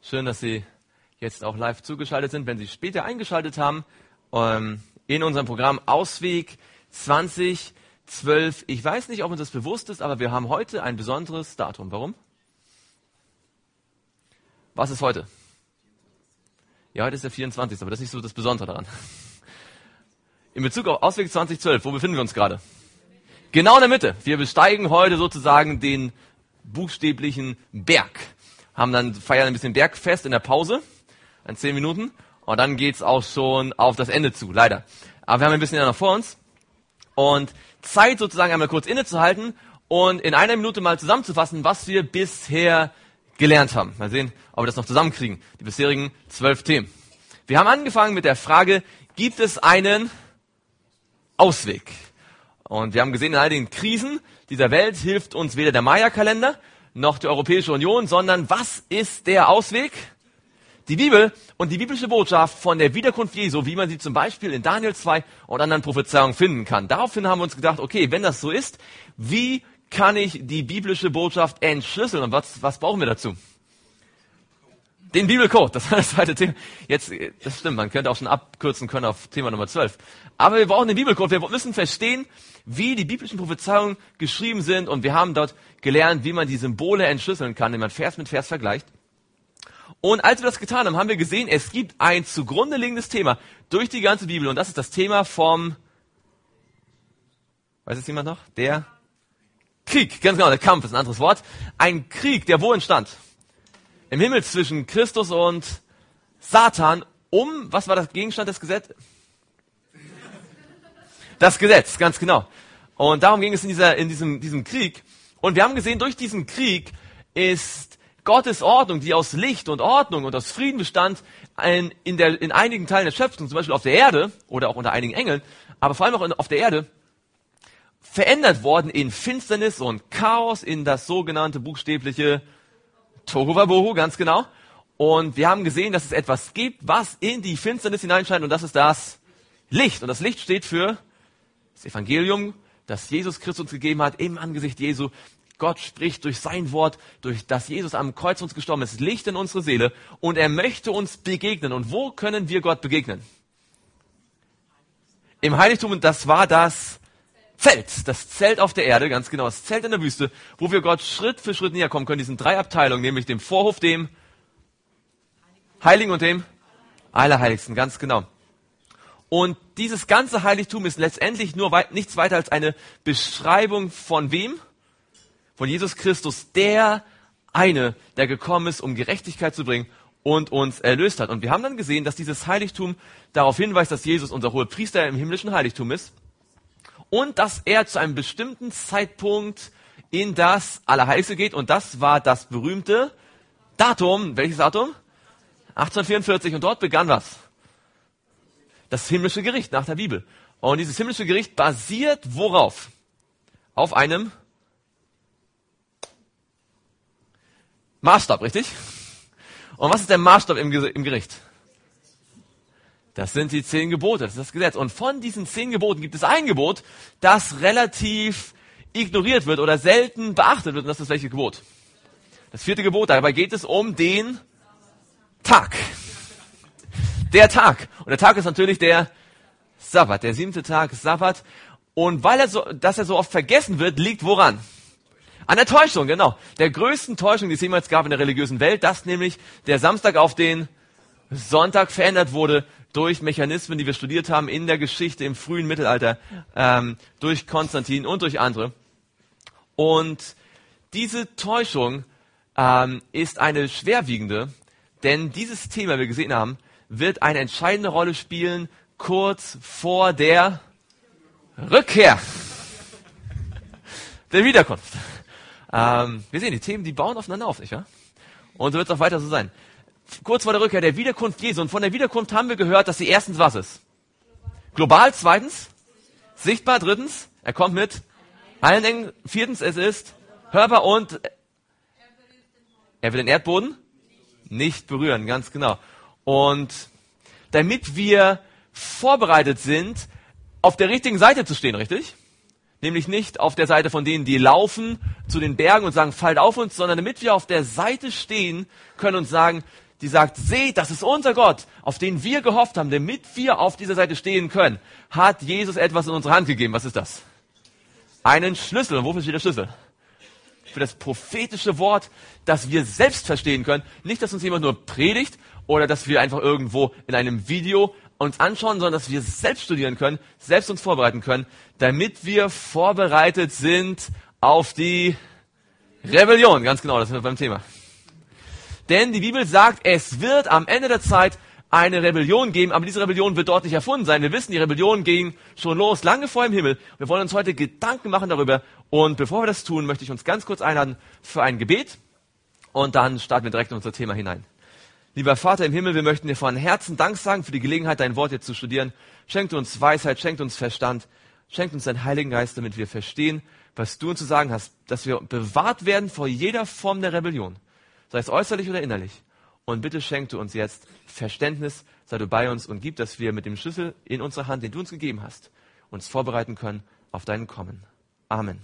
Schön, dass Sie jetzt auch live zugeschaltet sind. Wenn Sie später eingeschaltet haben, in unserem Programm Ausweg 2012. Ich weiß nicht, ob uns das bewusst ist, aber wir haben heute ein besonderes Datum. Warum? Was ist heute? Ja, heute ist der 24. Aber das ist nicht so das Besondere daran. In Bezug auf Ausweg 2012, wo befinden wir uns gerade? Genau in der Mitte. Wir besteigen heute sozusagen den buchstäblichen Berg. Feiern ein bisschen Bergfest in der Pause, in 10 Minuten. Und dann geht's auch schon auf das Ende zu, leider. Aber wir haben ein bisschen noch vor uns. Und Zeit sozusagen einmal kurz innezuhalten und in einer Minute mal zusammenzufassen, was wir bisher gelernt haben. Mal sehen, ob wir das noch zusammenkriegen. Die bisherigen 12 Themen. Wir haben angefangen mit der Frage, gibt es einen Ausweg? Und wir haben gesehen, in all den Krisen dieser Welt hilft uns weder der Maya-Kalender noch die Europäische Union, sondern was ist der Ausweg? Die Bibel und die biblische Botschaft von der Wiederkunft Jesu, wie man sie zum Beispiel in Daniel 2 und anderen Prophezeiungen finden kann. Daraufhin haben wir uns gedacht, okay, wenn das so ist, wie kann ich die biblische Botschaft entschlüsseln und was brauchen wir dazu? Den Bibelcode, das war das zweite Thema. Jetzt, das stimmt, man könnte auch schon abkürzen können auf Thema Nummer 12. Aber wir brauchen den Bibelcode, wir müssen verstehen, wie die biblischen Prophezeiungen geschrieben sind und wir haben dort gelernt, wie man die Symbole entschlüsseln kann, indem man Vers mit Vers vergleicht. Und als wir das getan haben, haben wir gesehen, es gibt ein zugrunde liegendes Thema durch die ganze Bibel und das ist das Thema vom, weiß es jemand noch? Der Krieg, ganz genau, der Kampf ist ein anderes Wort. Ein Krieg, der wo entstand? Im Himmel zwischen Christus und Satan was war das Gegenstand des Gesetzes? Das Gesetz, ganz genau. Und darum ging es in diesem Krieg. Und wir haben gesehen, durch diesen Krieg ist Gottes Ordnung, die aus Licht und Ordnung und aus Frieden bestand, in einigen Teilen der Schöpfung, zum Beispiel auf der Erde oder auch unter einigen Engeln, aber vor allem auch auf der Erde, verändert worden in Finsternis und Chaos, in das sogenannte buchstäbliche Tohu Wabohu, ganz genau. Und wir haben gesehen, dass es etwas gibt, was in die Finsternis hineinscheint und das ist das Licht. Und das Licht steht für das Evangelium, das Jesus Christus uns gegeben hat, im Angesicht Jesu. Gott spricht durch sein Wort, durch das Jesus am Kreuz uns gestorben ist, Licht in unsere Seele und er möchte uns begegnen. Und wo können wir Gott begegnen? Im Heiligtum, und das war das Zelt auf der Erde, ganz genau, das Zelt in der Wüste, wo wir Gott Schritt für Schritt näher kommen können, diesen 3 Abteilungen, nämlich dem Vorhof, dem Heiligen und dem Allerheiligsten, ganz genau. Und dieses ganze Heiligtum ist letztendlich nichts weiter als eine Beschreibung von wem? Von Jesus Christus, der eine, der gekommen ist, um Gerechtigkeit zu bringen und uns erlöst hat. Und wir haben dann gesehen, dass dieses Heiligtum darauf hinweist, dass Jesus unser Hohepriester im himmlischen Heiligtum ist und dass er zu einem bestimmten Zeitpunkt in das Allerheiligste geht. Und das war das berühmte Datum. Welches Datum? 1844. Und dort begann was? Das himmlische Gericht nach der Bibel. Und dieses himmlische Gericht basiert worauf? Auf einem Maßstab, richtig? Und was ist der Maßstab im Gericht? Das sind die 10 Gebote, das ist das Gesetz. Und von diesen 10 Geboten gibt es ein Gebot, das relativ ignoriert wird oder selten beachtet wird. Und das ist welches Gebot? Das 4. Gebot, dabei geht es um den Tag. Der Tag. Und der Tag ist natürlich der Sabbat, der 7. Tag, Sabbat. Und dass er so oft vergessen wird, liegt woran? An der Täuschung, genau. Der größten Täuschung, die es jemals gab in der religiösen Welt, dass nämlich der Samstag auf den Sonntag verändert wurde durch Mechanismen, die wir studiert haben in der Geschichte im frühen Mittelalter, durch Konstantin und durch andere. Und diese Täuschung ist eine schwerwiegende, denn dieses Thema, wie wir gesehen haben, wird eine entscheidende Rolle spielen kurz vor der Rückkehr, der Wiederkunft. Wir sehen, die Themen, die bauen aufeinander auf, nicht wahr? Und so wird es auch weiter so sein. Kurz vor der Rückkehr der Wiederkunft Jesu. Und von der Wiederkunft haben wir gehört, dass sie erstens was ist? Global, zweitens sichtbar, drittens er kommt mit allen Engeln, viertens es ist hörbar und er will den Erdboden nicht berühren, ganz genau. Und damit wir vorbereitet sind, auf der richtigen Seite zu stehen, richtig? Nämlich nicht auf der Seite von denen, die laufen zu den Bergen und sagen, fallt auf uns, sondern damit wir auf der Seite stehen können und sagen, die sagt, seht, das ist unser Gott, auf den wir gehofft haben, damit wir auf dieser Seite stehen können, hat Jesus etwas in unsere Hand gegeben. Was ist das? Einen Schlüssel. Und wofür steht der Schlüssel? Für das prophetische Wort, das wir selbst verstehen können. Nicht, dass uns jemand nur predigt oder dass wir einfach irgendwo in einem Video uns anschauen, sondern dass wir selbst studieren können, selbst uns vorbereiten können, damit wir vorbereitet sind auf die Rebellion. Ganz genau, das sind wir beim Thema. Denn die Bibel sagt, es wird am Ende der Zeit eine Rebellion geben, aber diese Rebellion wird dort nicht erfunden sein. Wir wissen, die Rebellion ging schon los, lange vor dem Himmel. Wir wollen uns heute Gedanken machen darüber. Und bevor wir das tun, möchte ich uns ganz kurz einladen für ein Gebet. Und dann starten wir direkt in unser Thema hinein. Lieber Vater im Himmel, wir möchten dir von Herzen Dank sagen für die Gelegenheit, dein Wort jetzt zu studieren. Schenkt uns Weisheit, schenkt uns Verstand, schenkt uns deinen Heiligen Geist, damit wir verstehen, was du uns zu sagen hast, dass wir bewahrt werden vor jeder Form der Rebellion, sei es äußerlich oder innerlich. Und bitte schenk du uns jetzt Verständnis, sei du bei uns und gib, dass wir mit dem Schlüssel in unserer Hand, den du uns gegeben hast, uns vorbereiten können auf dein Kommen. Amen.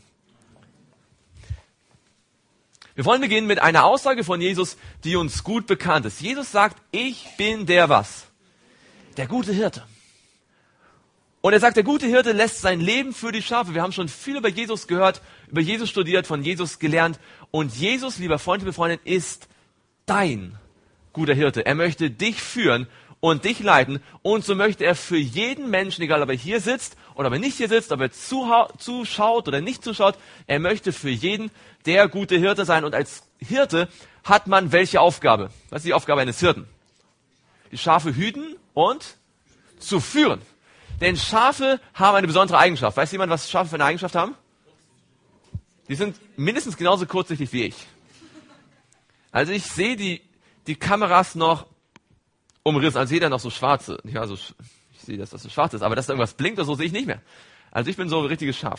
Wir wollen beginnen mit einer Aussage von Jesus, die uns gut bekannt ist. Jesus sagt, ich bin der was? Der gute Hirte. Und er sagt, der gute Hirte lässt sein Leben für die Schafe. Wir haben schon viel über Jesus gehört, über Jesus studiert, von Jesus gelernt. Und Jesus, lieber Freund, liebe Freundin, ist dein guter Hirte. Er möchte dich führen und dich leiten. Und so möchte er für jeden Menschen, egal ob er hier sitzt oder ob er nicht hier sitzt, ob er zuschaut oder nicht zuschaut, er möchte für jeden der gute Hirte sein. Und als Hirte hat man welche Aufgabe? Was ist die Aufgabe eines Hirten? Die Schafe hüten und zu führen. Denn Schafe haben eine besondere Eigenschaft. Weiß jemand, was Schafe für eine Eigenschaft haben? Die sind mindestens genauso kurzsichtig wie ich. Also ich sehe die Kameras noch umrissen, also jeder noch so schwarze. Ja, so, ich sehe, dass das so schwarz ist, aber dass da irgendwas blinkt oder so, sehe ich nicht mehr. Also ich bin so ein richtiges Schaf.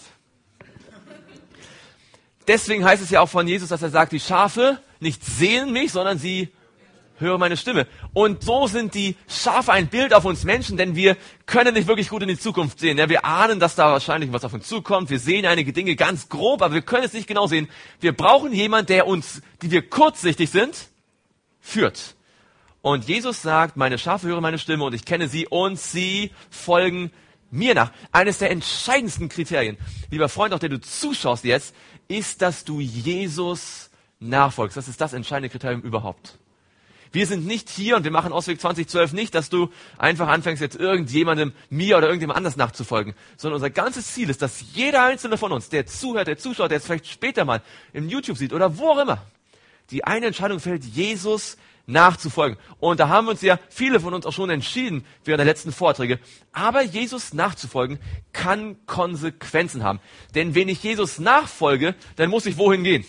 Deswegen heißt es ja auch von Jesus, dass er sagt, die Schafe nicht sehen mich, sondern sie hören meine Stimme. Und so sind die Schafe ein Bild auf uns Menschen, denn wir können nicht wirklich gut in die Zukunft sehen. Ja, wir ahnen, dass da wahrscheinlich was auf uns zukommt. Wir sehen einige Dinge ganz grob, aber wir können es nicht genau sehen. Wir brauchen jemanden, der uns, die wir kurzsichtig sind, führt. Und Jesus sagt, meine Schafe hören meine Stimme und ich kenne sie und sie folgen mir nach. Eines der entscheidendsten Kriterien, lieber Freund, auch der du zuschaust jetzt, ist, dass du Jesus nachfolgst. Das ist das entscheidende Kriterium überhaupt. Wir sind nicht hier und wir machen Ausweg 2012 nicht, dass du einfach anfängst, jetzt irgendjemandem, mir oder irgendjemand anders nachzufolgen, sondern unser ganzes Ziel ist, dass jeder einzelne von uns, der zuhört, der zuschaut, der es vielleicht später mal im YouTube sieht oder wo auch immer, die eine Entscheidung fällt, Jesus nachzufolgen. Und da haben uns ja viele von uns auch schon entschieden während der letzten Vorträge. Aber Jesus nachzufolgen kann Konsequenzen haben. Denn wenn ich Jesus nachfolge, dann muss ich wohin gehen?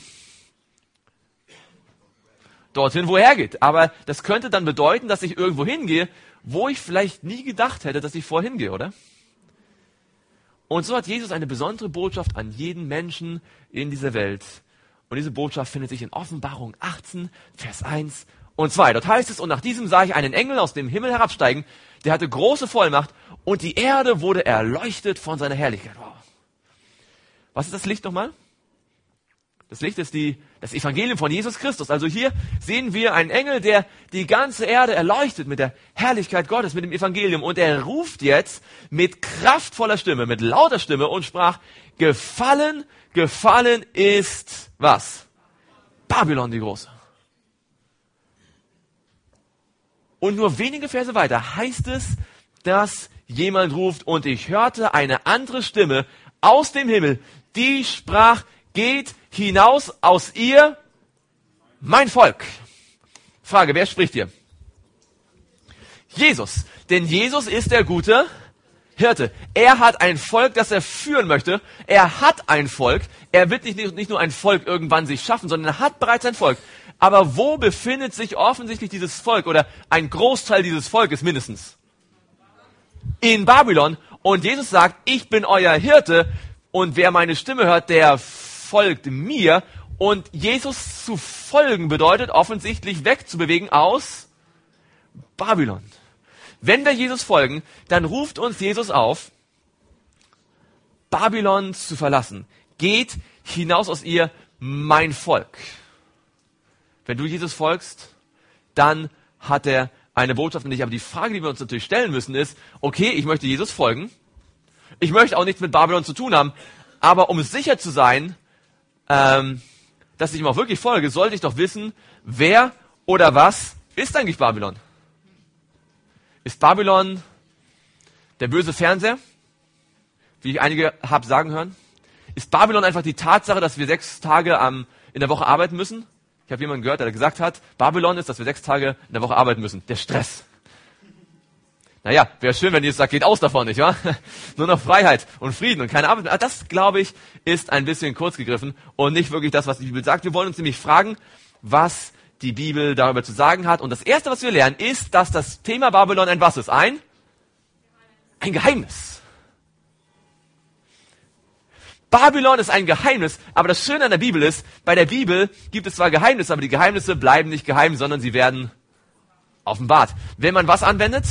Dorthin, wo er geht. Aber das könnte dann bedeuten, dass ich irgendwo hingehe, wo ich vielleicht nie gedacht hätte, dass ich vorhin gehe, oder? Und so hat Jesus eine besondere Botschaft an jeden Menschen in dieser Welt. Und diese Botschaft findet sich in Offenbarung 18, Vers 1 und 2. Dort heißt es, und nach diesem sah ich einen Engel aus dem Himmel herabsteigen, der hatte große Vollmacht und die Erde wurde erleuchtet von seiner Herrlichkeit. Wow. Was ist das Licht nochmal? Das Licht ist das Evangelium von Jesus Christus. Also hier sehen wir einen Engel, der die ganze Erde erleuchtet mit der Herrlichkeit Gottes, mit dem Evangelium. Und er ruft jetzt mit kraftvoller Stimme, mit lauter Stimme und sprach, gefallen ist was? Babylon die Große. Und nur wenige Verse weiter heißt es, dass jemand ruft und ich hörte eine andere Stimme aus dem Himmel, die sprach, geht hinaus aus ihr, mein Volk. Frage, wer spricht hier? Jesus. Denn Jesus ist der gute Hirte. Er hat ein Volk, das er führen möchte. Er hat ein Volk. Er wird nicht nur ein Volk irgendwann sich schaffen, sondern er hat bereits ein Volk. Aber wo befindet sich offensichtlich dieses Volk oder ein Großteil dieses Volkes mindestens? In Babylon. Und Jesus sagt, ich bin euer Hirte und wer meine Stimme hört, der folgt mir. Und Jesus zu folgen bedeutet offensichtlich wegzubewegen aus Babylon. Wenn wir Jesus folgen, dann ruft uns Jesus auf, Babylon zu verlassen. Geht hinaus aus ihr, mein Volk. Wenn du Jesus folgst, dann hat er eine Botschaft an dich. Aber die Frage, die wir uns natürlich stellen müssen, ist, okay, ich möchte Jesus folgen. Ich möchte auch nichts mit Babylon zu tun haben. Aber um sicher zu sein, dass ich ihm auch wirklich folge, sollte ich doch wissen, wer oder was ist eigentlich Babylon? Ist Babylon der böse Fernseher, wie ich einige habe sagen hören? Ist Babylon einfach die Tatsache, dass wir 6 Tage in der Woche arbeiten müssen? Ich habe jemanden gehört, der gesagt hat, Babylon ist, dass wir 6 Tage in der Woche arbeiten müssen. Der Stress. Naja, wäre schön, wenn Jesus sagt, geht aus davon, nicht wahr? Nur noch Freiheit und Frieden und keine Arbeit mehr. Das, glaube ich, ist ein bisschen kurz gegriffen und nicht wirklich das, was die Bibel sagt. Wir wollen uns nämlich fragen, was die Bibel darüber zu sagen hat. Und das Erste, was wir lernen, ist, dass das Thema Babylon ein was ist? Ein Geheimnis. Babylon ist ein Geheimnis, aber das Schöne an der Bibel ist, bei der Bibel gibt es zwar Geheimnisse, aber die Geheimnisse bleiben nicht geheim, sondern sie werden offenbart. Wenn man was anwendet?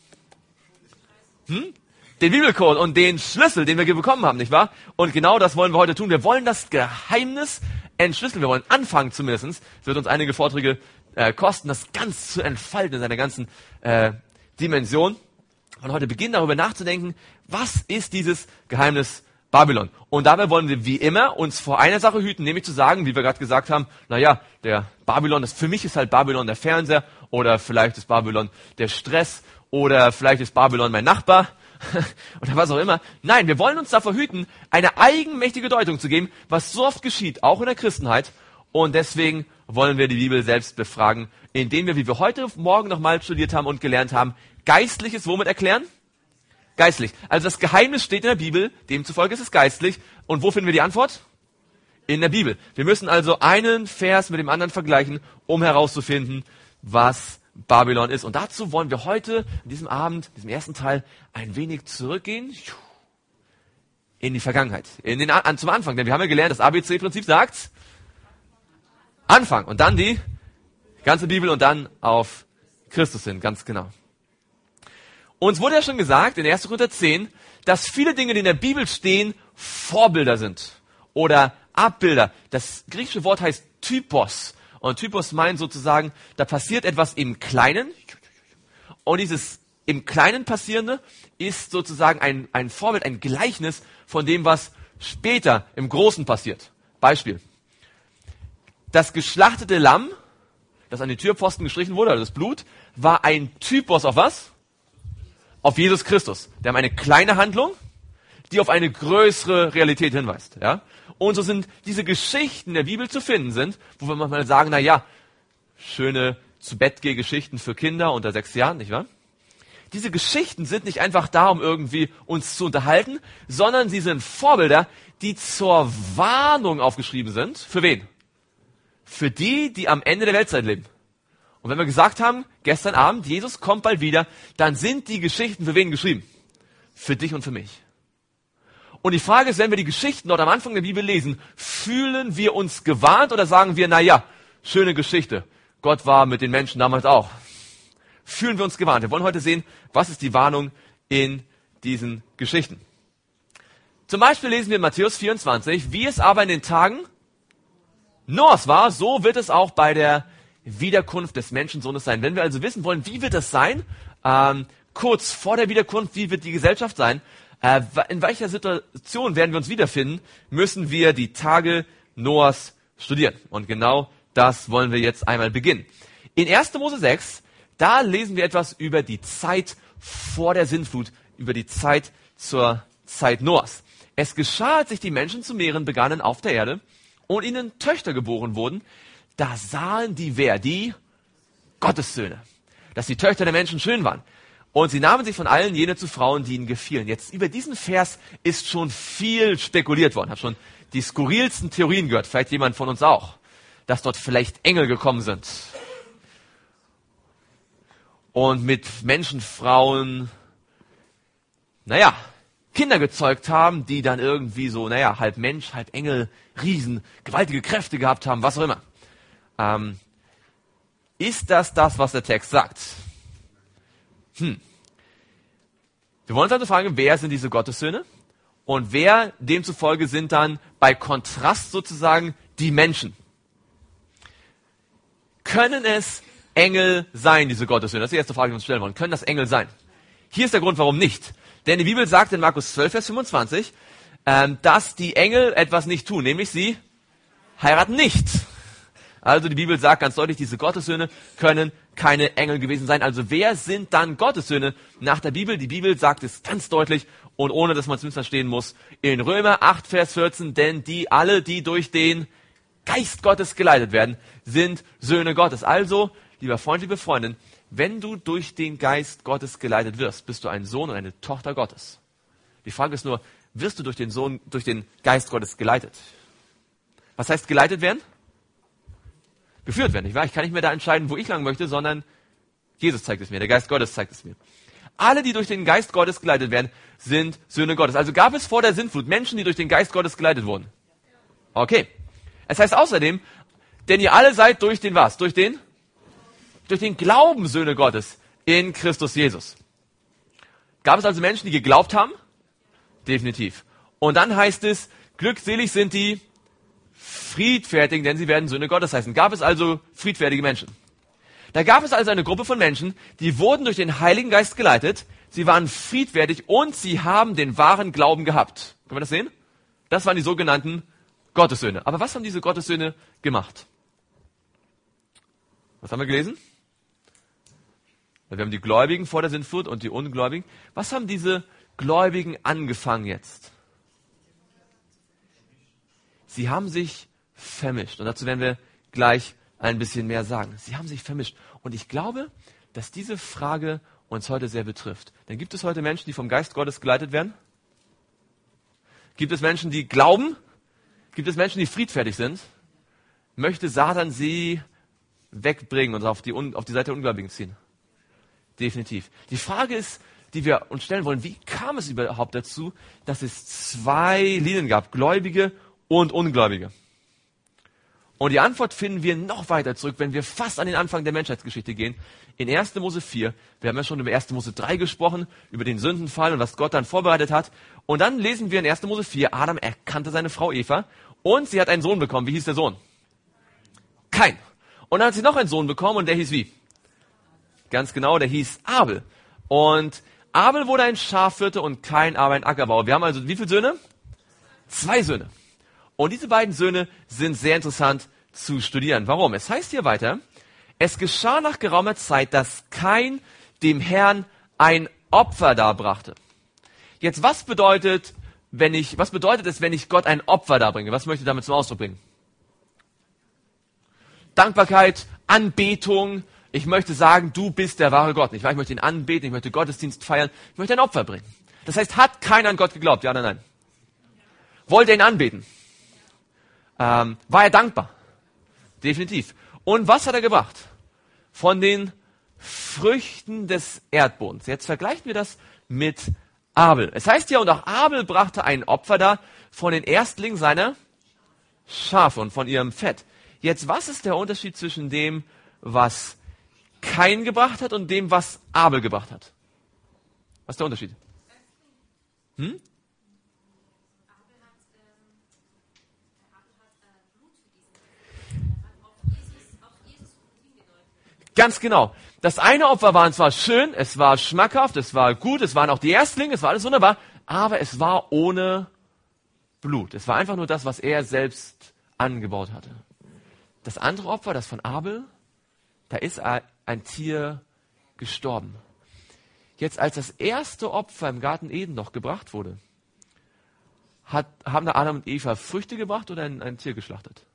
Den Bibelcode und den Schlüssel, den wir bekommen haben, nicht wahr? Und genau das wollen wir heute tun. Wir wollen das Geheimnis entschlüsseln. Wir wollen anfangen zumindest. Es wird uns einige Vorträge kosten, das ganz zu entfalten in seiner ganzen Dimension. Und heute beginnen darüber nachzudenken, was ist dieses Geheimnis Babylon? Und dabei wollen wir wie immer uns vor einer Sache hüten, nämlich zu sagen, wie wir gerade gesagt haben, naja, der Babylon, für mich ist halt Babylon der Fernseher oder vielleicht ist Babylon der Stress oder vielleicht ist Babylon mein Nachbar oder was auch immer. Nein, wir wollen uns davor hüten, eine eigenmächtige Deutung zu geben, was so oft geschieht, auch in der Christenheit. Und deswegen wollen wir die Bibel selbst befragen, indem wir, wie wir heute Morgen nochmal studiert haben und gelernt haben, Geistliches womit erklären? Geistlich. Also das Geheimnis steht in der Bibel, demzufolge ist es geistlich. Und wo finden wir die Antwort? In der Bibel. Wir müssen also einen Vers mit dem anderen vergleichen, um herauszufinden, was Babylon ist. Und dazu wollen wir heute, in diesem Abend, in diesem ersten Teil, ein wenig zurückgehen in die Vergangenheit. Zum Anfang. Denn wir haben ja gelernt, das ABC-Prinzip sagt Anfang. Und dann die ganze Bibel und dann auf Christus hin. Ganz genau. Uns wurde ja schon gesagt, in 1. Korinther 10, dass viele Dinge, die in der Bibel stehen, Vorbilder sind oder Abbilder. Das griechische Wort heißt Typos. Und Typos meint sozusagen, da passiert etwas im Kleinen. Und dieses im Kleinen Passierende ist sozusagen ein Vorbild, ein Gleichnis von dem, was später im Großen passiert. Beispiel. Das geschlachtete Lamm, das an die Türpfosten gestrichen wurde, also das Blut, war ein Typos auf was? Auf Jesus Christus. Wir haben eine kleine Handlung, die auf eine größere Realität hinweist. Ja? Und so sind diese Geschichten der Bibel zu finden sind, wo wir manchmal sagen, na ja, schöne Zu-Bett-Geh-Geschichten für Kinder unter 6 Jahren, nicht wahr? Diese Geschichten sind nicht einfach da, um irgendwie uns zu unterhalten, sondern sie sind Vorbilder, die zur Warnung aufgeschrieben sind. Für wen? Für die, die am Ende der Weltzeit leben. Und wenn wir gesagt haben, gestern Abend, Jesus kommt bald wieder, dann sind die Geschichten für wen geschrieben? Für dich und für mich. Und die Frage ist, wenn wir die Geschichten dort am Anfang der Bibel lesen, fühlen wir uns gewarnt oder sagen wir, na ja, schöne Geschichte. Gott war mit den Menschen damals auch. Fühlen wir uns gewarnt. Wir wollen heute sehen, was ist die Warnung in diesen Geschichten. Zum Beispiel lesen wir in Matthäus 24, wie es aber in den Tagen Noahs war, so wird es auch bei der Wiederkunft des Menschensohnes sein. Wenn wir also wissen wollen, wie wird es sein, kurz vor der Wiederkunft, wie wird die Gesellschaft sein, in welcher Situation werden wir uns wiederfinden, müssen wir die Tage Noahs studieren. Und genau das wollen wir jetzt einmal beginnen. In 1. Mose 6, da lesen wir etwas über die Zeit vor der Sintflut, über die Zeit zur Zeit Noahs. Es geschah, als sich die Menschen zu mehren begannen auf der Erde und ihnen Töchter geboren wurden, da sahen die wer? Die Gottessöhne. Dass die Töchter der Menschen schön waren. Und sie nahmen sich von allen jene zu Frauen, die ihnen gefielen. Jetzt über diesen Vers ist schon viel spekuliert worden. Ich habe schon die skurrilsten Theorien gehört, vielleicht jemand von uns auch, dass dort vielleicht Engel gekommen sind. Und mit Menschenfrauen, Kinder gezeugt haben, die dann irgendwie so, halb Mensch, halb Engel, Riesen, gewaltige Kräfte gehabt haben, was auch immer. Ist das, was der Text sagt? Wir wollen uns also fragen, wer sind diese Gottessöhne? Und wer demzufolge sind dann bei Kontrast sozusagen die Menschen? Können es Engel sein, diese Gottessöhne? Das ist die erste Frage, die wir uns stellen wollen. Können das Engel sein? Hier ist der Grund, warum nicht. Denn die Bibel sagt in Markus 12, Vers 25, dass die Engel etwas nicht tun, nämlich sie heiraten nicht. Also die Bibel sagt ganz deutlich, diese Gottessöhne können keine Engel gewesen sein. Also wer sind dann Gottessöhne nach der Bibel? Die Bibel sagt es ganz deutlich und ohne, dass man es missverstehen muss. In Römer 8, Vers 14, denn die alle, die durch den Geist Gottes geleitet werden, sind Söhne Gottes. Also, lieber Freund, liebe Freundin, wenn du durch den Geist Gottes geleitet wirst, bist du ein Sohn und eine Tochter Gottes. Die Frage ist nur, wirst du durch den Geist Gottes geleitet? Was heißt geleitet werden? Geführt werden, nicht wahr? Ich kann nicht mehr da entscheiden, wo ich lang möchte, sondern Jesus zeigt es mir, der Geist Gottes zeigt es mir. Alle, die durch den Geist Gottes geleitet werden, sind Söhne Gottes. Also gab es vor der Sintflut Menschen, die durch den Geist Gottes geleitet wurden? Okay. Es heißt außerdem, denn ihr alle seid durch den was? Durch den Glauben Söhne Gottes in Christus Jesus. Gab es also Menschen, die geglaubt haben? Definitiv. Und dann heißt es, glückselig sind die Friedfertigen, denn sie werden Söhne Gottes heißen. Gab es also friedfertige Menschen? Da gab es also eine Gruppe von Menschen, die wurden durch den Heiligen Geist geleitet, sie waren friedfertig und sie haben den wahren Glauben gehabt. Können wir das sehen? Das waren die sogenannten Gottessöhne. Aber was haben diese Gottessöhne gemacht? Was haben wir gelesen? Wir haben die Gläubigen vor der Sintflut und die Ungläubigen. Was haben diese Gläubigen angefangen jetzt? Sie haben sich vermischt. Und dazu werden wir gleich ein bisschen mehr sagen. Sie haben sich vermischt. Und ich glaube, dass diese Frage uns heute sehr betrifft. Denn gibt es heute Menschen, die vom Geist Gottes geleitet werden? Gibt es Menschen, die glauben? Gibt es Menschen, die friedfertig sind? Möchte Satan sie wegbringen und auf die Seite der Ungläubigen ziehen? Definitiv. Die Frage ist, die wir uns stellen wollen, wie kam es überhaupt dazu, dass es zwei Linien gab, Gläubige und Ungläubige? Und die Antwort finden wir noch weiter zurück, wenn wir fast an den Anfang der Menschheitsgeschichte gehen. In 1. Mose 4, wir haben ja schon über 1. Mose 3 gesprochen, über den Sündenfall und was Gott dann vorbereitet hat. Und dann lesen wir in 1. Mose 4, Adam erkannte seine Frau Eva und sie hat einen Sohn bekommen. Wie hieß der Sohn? Kain. Und dann hat sie noch einen Sohn bekommen und der hieß wie? Ganz genau, der hieß Abel. Und Abel wurde ein Schafhirte und Kain aber ein Ackerbauer. Wir haben also wie viele Söhne? 2 Söhne. Und diese beiden Söhne sind sehr interessant zu studieren. Warum? Es heißt hier weiter, es geschah nach geraumer Zeit, dass Kain dem Herrn ein Opfer darbrachte. Jetzt, was bedeutet es, wenn ich Gott ein Opfer darbringe? Was möchte ich damit zum Ausdruck bringen? Dankbarkeit, Anbetung. Ich möchte sagen, du bist der wahre Gott. Ich möchte ihn anbeten, ich möchte Gottesdienst feiern, ich möchte ein Opfer bringen. Das heißt, hat keiner an Gott geglaubt? Ja oder nein? Wollte er ihn anbeten? War er dankbar? Definitiv. Und was hat er gebracht? Von den Früchten des Erdbodens. Jetzt vergleichen wir das mit Abel. Es heißt ja, und auch Abel brachte ein Opfer dar von den Erstlingen seiner Schafe und von ihrem Fett. Jetzt, was ist der Unterschied zwischen dem, was Kain gebracht hat und dem, was Abel gebracht hat? Was ist der Unterschied? Ganz genau. Das eine Opfer war zwar schön, es war schmackhaft, es war gut, es waren auch die Erstlinge, es war alles wunderbar, aber es war ohne Blut. Es war einfach nur das, was er selbst angebaut hatte. Das andere Opfer, das von Abel, da ist ein Tier gestorben. Jetzt, als das erste Opfer im Garten Eden noch gebracht wurde, haben da Adam und Eva Früchte gebracht oder ein Tier geschlachtet?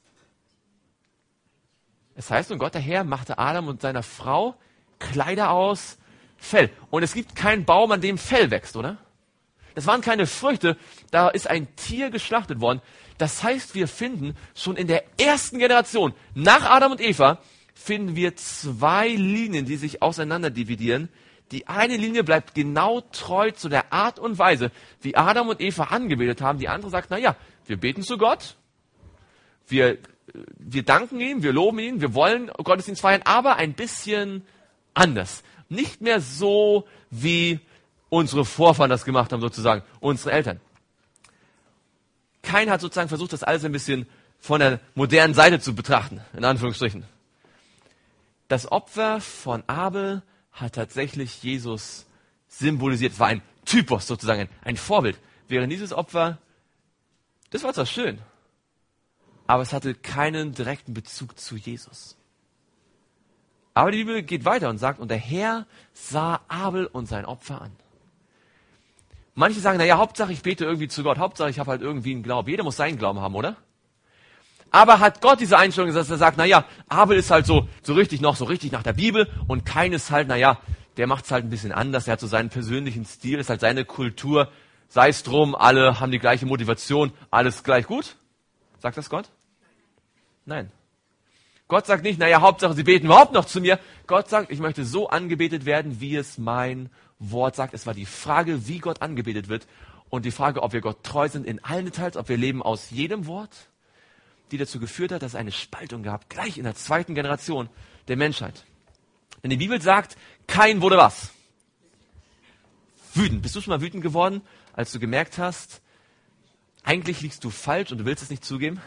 Es heißt, und Gott der Herr machte Adam und seiner Frau Kleider aus Fell. Und es gibt keinen Baum, an dem Fell wächst, oder? Das waren keine Früchte, da ist ein Tier geschlachtet worden. Das heißt, wir finden schon in der ersten Generation, nach Adam und Eva, finden wir 2 Linien, die sich auseinander dividieren. Die eine Linie bleibt genau treu zu der Art und Weise, wie Adam und Eva angebetet haben. Die andere sagt, naja, wir beten zu Gott, wir danken ihm, wir loben ihn, wir wollen Gottesdienst feiern, aber ein bisschen anders. Nicht mehr so, wie unsere Vorfahren das gemacht haben, sozusagen, unsere Eltern. Kain hat sozusagen versucht, das alles ein bisschen von der modernen Seite zu betrachten, in Anführungsstrichen. Das Opfer von Abel hat tatsächlich Jesus symbolisiert. Es war ein Typos sozusagen, ein Vorbild. Während dieses Opfer, das war zwar schön, aber es hatte keinen direkten Bezug zu Jesus. Aber die Bibel geht weiter und sagt, und der Herr sah Abel und sein Opfer an. Manche sagen, naja, Hauptsache ich bete irgendwie zu Gott, Hauptsache ich habe halt irgendwie einen Glauben. Jeder muss seinen Glauben haben, oder? Aber hat Gott diese Einstellung gesagt, dass er sagt, naja, Abel ist halt so richtig nach der Bibel und Kain ist halt, naja, der macht es halt ein bisschen anders, er hat so seinen persönlichen Stil, ist halt seine Kultur, sei es drum, alle haben die gleiche Motivation, alles gleich gut? Sagt das Gott? Nein. Gott sagt nicht, naja, Hauptsache sie beten überhaupt noch zu mir. Gott sagt, ich möchte so angebetet werden, wie es mein Wort sagt. Es war die Frage, wie Gott angebetet wird und die Frage, ob wir Gott treu sind in allen Details, ob wir leben aus jedem Wort, die dazu geführt hat, dass es eine Spaltung gab, gleich in der zweiten Generation der Menschheit. Denn die Bibel sagt, Kain wurde was? Wütend. Bist du schon mal wütend geworden, als du gemerkt hast, eigentlich liegst du falsch und du willst es nicht zugeben?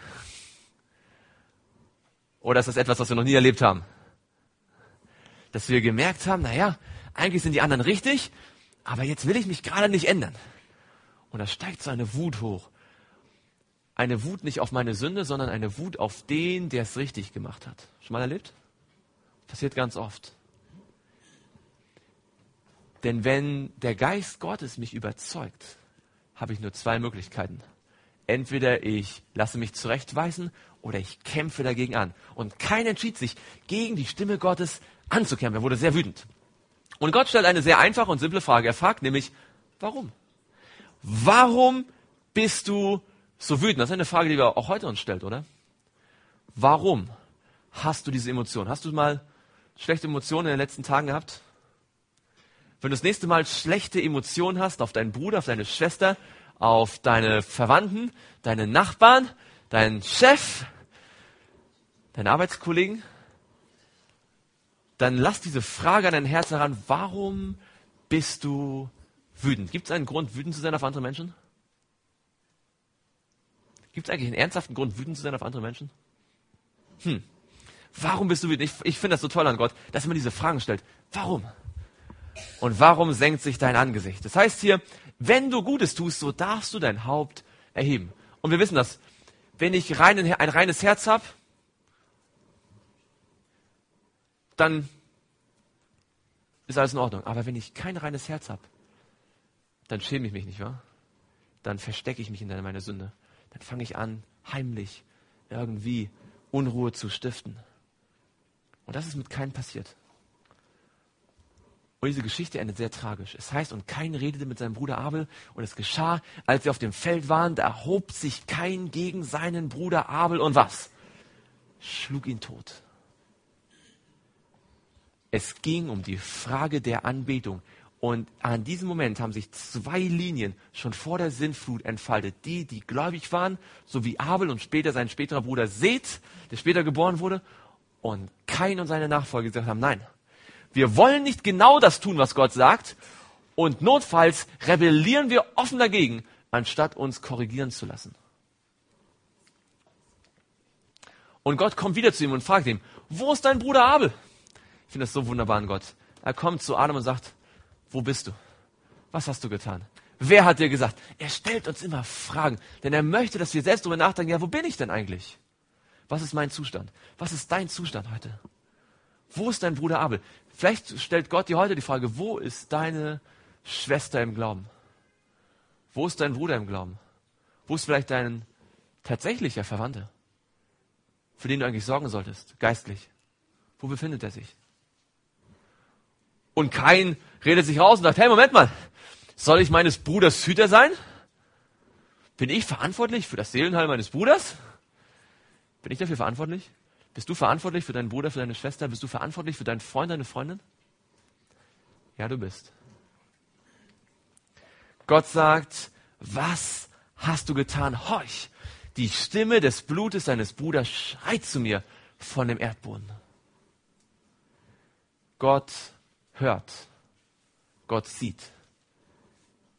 Oder ist das etwas, was wir noch nie erlebt haben? Dass wir gemerkt haben, naja, eigentlich sind die anderen richtig, aber jetzt will ich mich gerade nicht ändern. Und da steigt so eine Wut hoch. Eine Wut nicht auf meine Sünde, sondern eine Wut auf den, der es richtig gemacht hat. Schon mal erlebt? Passiert ganz oft. Denn wenn der Geist Gottes mich überzeugt, habe ich nur zwei Möglichkeiten. Entweder ich lasse mich zurechtweisen oder ich kämpfe dagegen an. Und Kain entschied sich, gegen die Stimme Gottes anzukämpfen. Er wurde sehr wütend. Und Gott stellt eine sehr einfache und simple Frage. Er fragt nämlich, warum? Warum bist du so wütend? Das ist eine Frage, die wir auch heute uns stellt, oder? Warum hast du diese Emotion? Hast du mal schlechte Emotionen in den letzten Tagen gehabt? Wenn du das nächste Mal schlechte Emotionen hast auf deinen Bruder, auf deine Schwester, auf deine Verwandten, deine Nachbarn, deinen Chef, deine Arbeitskollegen, dann lass diese Frage an dein Herz heran, warum bist du wütend? Gibt es einen Grund, wütend zu sein auf andere Menschen? Gibt es eigentlich einen ernsthaften Grund, wütend zu sein auf andere Menschen? Warum bist du wütend? Ich finde das so toll an Gott, dass er mir diese Fragen stellt. Warum? Und warum senkt sich dein Angesicht? Das heißt hier, wenn du Gutes tust, so darfst du dein Haupt erheben. Und wir wissen das, wenn ich ein reines Herz habe, dann ist alles in Ordnung. Aber wenn ich kein reines Herz habe, dann schäme ich mich, nicht wahr? Dann verstecke ich mich in meiner Sünde. Dann fange ich an, heimlich irgendwie Unruhe zu stiften. Und das ist mit Kain passiert. Und diese Geschichte endet sehr tragisch. Es heißt, und Kain redete mit seinem Bruder Abel, und es geschah, als sie auf dem Feld waren, da erhob sich Kain gegen seinen Bruder Abel und was? Schlug ihn tot. Es ging um die Frage der Anbetung. Und an diesem Moment haben sich zwei Linien schon vor der Sintflut entfaltet. Die gläubig waren, so wie Abel und später sein späterer Bruder Seth, der später geboren wurde. Und Kain und seine Nachfolger gesagt haben, nein, wir wollen nicht genau das tun, was Gott sagt. Und notfalls rebellieren wir offen dagegen, anstatt uns korrigieren zu lassen. Und Gott kommt wieder zu ihm und fragt ihn, wo ist dein Bruder Abel? Ich finde das so wunderbar an Gott. Er kommt zu Adam und sagt, wo bist du? Was hast du getan? Wer hat dir gesagt? Er stellt uns immer Fragen, denn er möchte, dass wir selbst darüber nachdenken, ja, wo bin ich denn eigentlich? Was ist mein Zustand? Was ist dein Zustand heute? Wo ist dein Bruder Abel? Vielleicht stellt Gott dir heute die Frage, wo ist deine Schwester im Glauben? Wo ist dein Bruder im Glauben? Wo ist vielleicht dein tatsächlicher Verwandter, für den du eigentlich sorgen solltest, geistlich? Wo befindet er sich? Und Kain redet sich raus und sagt, hey, Moment mal, soll ich meines Bruders Hüter sein? Bin ich verantwortlich für das Seelenheil meines Bruders? Bin ich dafür verantwortlich? Bist du verantwortlich für deinen Bruder, für deine Schwester? Bist du verantwortlich für deinen Freund, deine Freundin? Ja, du bist. Gott sagt, was hast du getan? Horch, die Stimme des Blutes deines Bruders schreit zu mir von dem Erdboden. Gott hört. Gott sieht.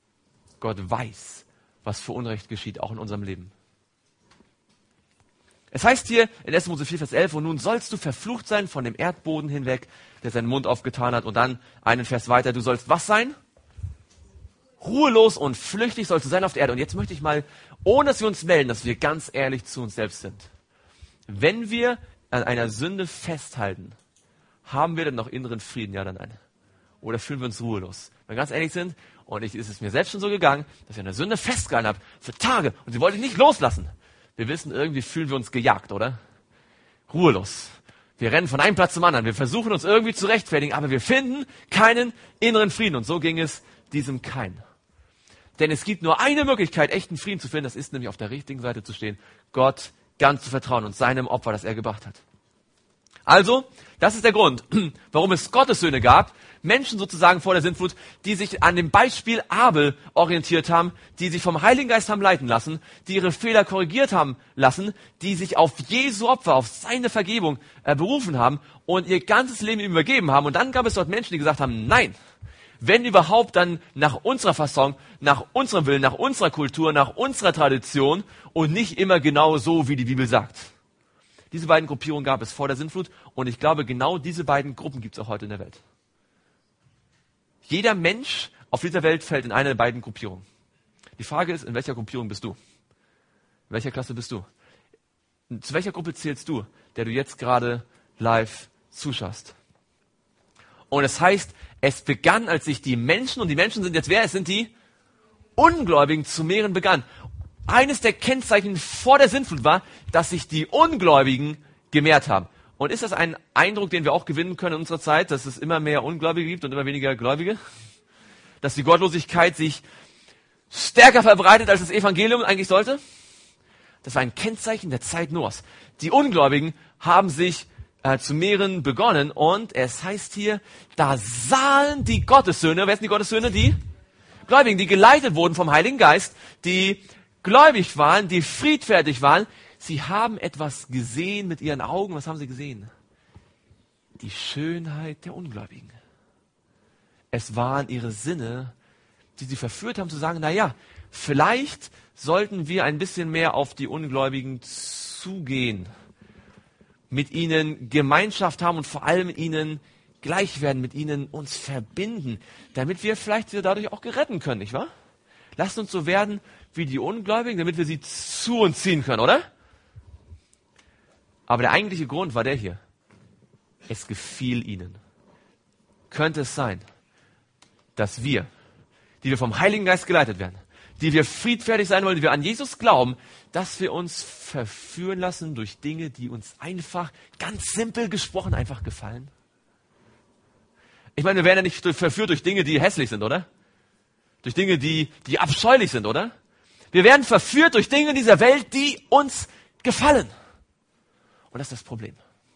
Gott weiß, was für Unrecht geschieht, auch in unserem Leben. Es heißt hier in 1. Mose 4, Vers 11, und nun sollst du verflucht sein von dem Erdboden hinweg, der seinen Mund aufgetan hat. Und dann einen Vers weiter, du sollst was sein? Ruhelos und flüchtig sollst du sein auf der Erde. Und jetzt möchte ich mal, ohne dass wir uns melden, dass wir ganz ehrlich zu uns selbst sind. Wenn wir an einer Sünde festhalten, haben wir dann noch inneren Frieden? Ja oder nein? Oder fühlen wir uns ruhelos? Wenn wir ganz ehrlich sind, und ist es mir selbst schon so gegangen, dass ich an der Sünde festgehalten habe, für Tage, und sie wollte ich nicht loslassen. Wir wissen, irgendwie fühlen wir uns gejagt, oder? Ruhelos. Wir rennen von einem Platz zum anderen. Wir versuchen uns irgendwie zu rechtfertigen, aber wir finden keinen inneren Frieden. Und so ging es diesem Kain. Denn es gibt nur eine Möglichkeit, echten Frieden zu finden. Das ist nämlich auf der richtigen Seite zu stehen, Gott ganz zu vertrauen und seinem Opfer, das er gebracht hat. Also, das ist der Grund, warum es Gottes Söhne gab, Menschen sozusagen vor der Sintflut, die sich an dem Beispiel Abel orientiert haben, die sich vom Heiligen Geist haben leiten lassen, die ihre Fehler korrigiert haben lassen, die sich auf Jesu Opfer, auf seine Vergebung berufen haben und ihr ganzes Leben ihm übergeben haben. Und dann gab es dort Menschen, die gesagt haben, nein, wenn überhaupt, dann nach unserer Fassung, nach unserem Willen, nach unserer Kultur, nach unserer Tradition und nicht immer genau so, wie die Bibel sagt. Diese beiden Gruppierungen gab es vor der Sintflut und ich glaube, genau diese beiden Gruppen gibt es auch heute in der Welt. Jeder Mensch auf dieser Welt fällt in eine der beiden Gruppierungen. Die Frage ist, in welcher Gruppierung bist du? In welcher Klasse bist du? Zu welcher Gruppe zählst du, der du jetzt gerade live zuschaust? Und es heißt, es begann, als sich die Menschen, und die Menschen sind jetzt wer? Es sind die Ungläubigen zu mehren begann. Eines der Kennzeichen vor der Sintflut war, dass sich die Ungläubigen gemehrt haben. Und ist das ein Eindruck, den wir auch gewinnen können in unserer Zeit, dass es immer mehr Ungläubige gibt und immer weniger Gläubige? Dass die Gottlosigkeit sich stärker verbreitet, als das Evangelium eigentlich sollte? Das war ein Kennzeichen der Zeit Noahs. Die Ungläubigen haben sich zu mehren begonnen und es heißt hier, da sahen die Gottessöhne, wer sind die Gottessöhne? Die Gläubigen, die geleitet wurden vom Heiligen Geist, die gläubig waren, die friedfertig waren. Sie haben etwas gesehen mit ihren Augen. Was haben sie gesehen? Die Schönheit der Ungläubigen. Es waren ihre Sinne, die sie verführt haben zu sagen, naja, vielleicht sollten wir ein bisschen mehr auf die Ungläubigen zugehen, mit ihnen Gemeinschaft haben und vor allem ihnen gleich werden, mit ihnen uns verbinden, damit wir vielleicht dadurch auch geretten können, nicht wahr? Lasst uns so werden wie die Ungläubigen, damit wir sie zu uns ziehen können, oder? Aber der eigentliche Grund war der hier. Es gefiel ihnen. Könnte es sein, dass wir, die wir vom Heiligen Geist geleitet werden, die wir friedfertig sein wollen, die wir an Jesus glauben, dass wir uns verführen lassen durch Dinge, die uns einfach, ganz simpel gesprochen, einfach gefallen? Ich meine, wir werden ja nicht verführt durch Dinge, die hässlich sind, oder? Durch Dinge, die abscheulich sind, oder? Wir werden verführt durch Dinge in dieser Welt, die uns gefallen. Und das ist das Problem.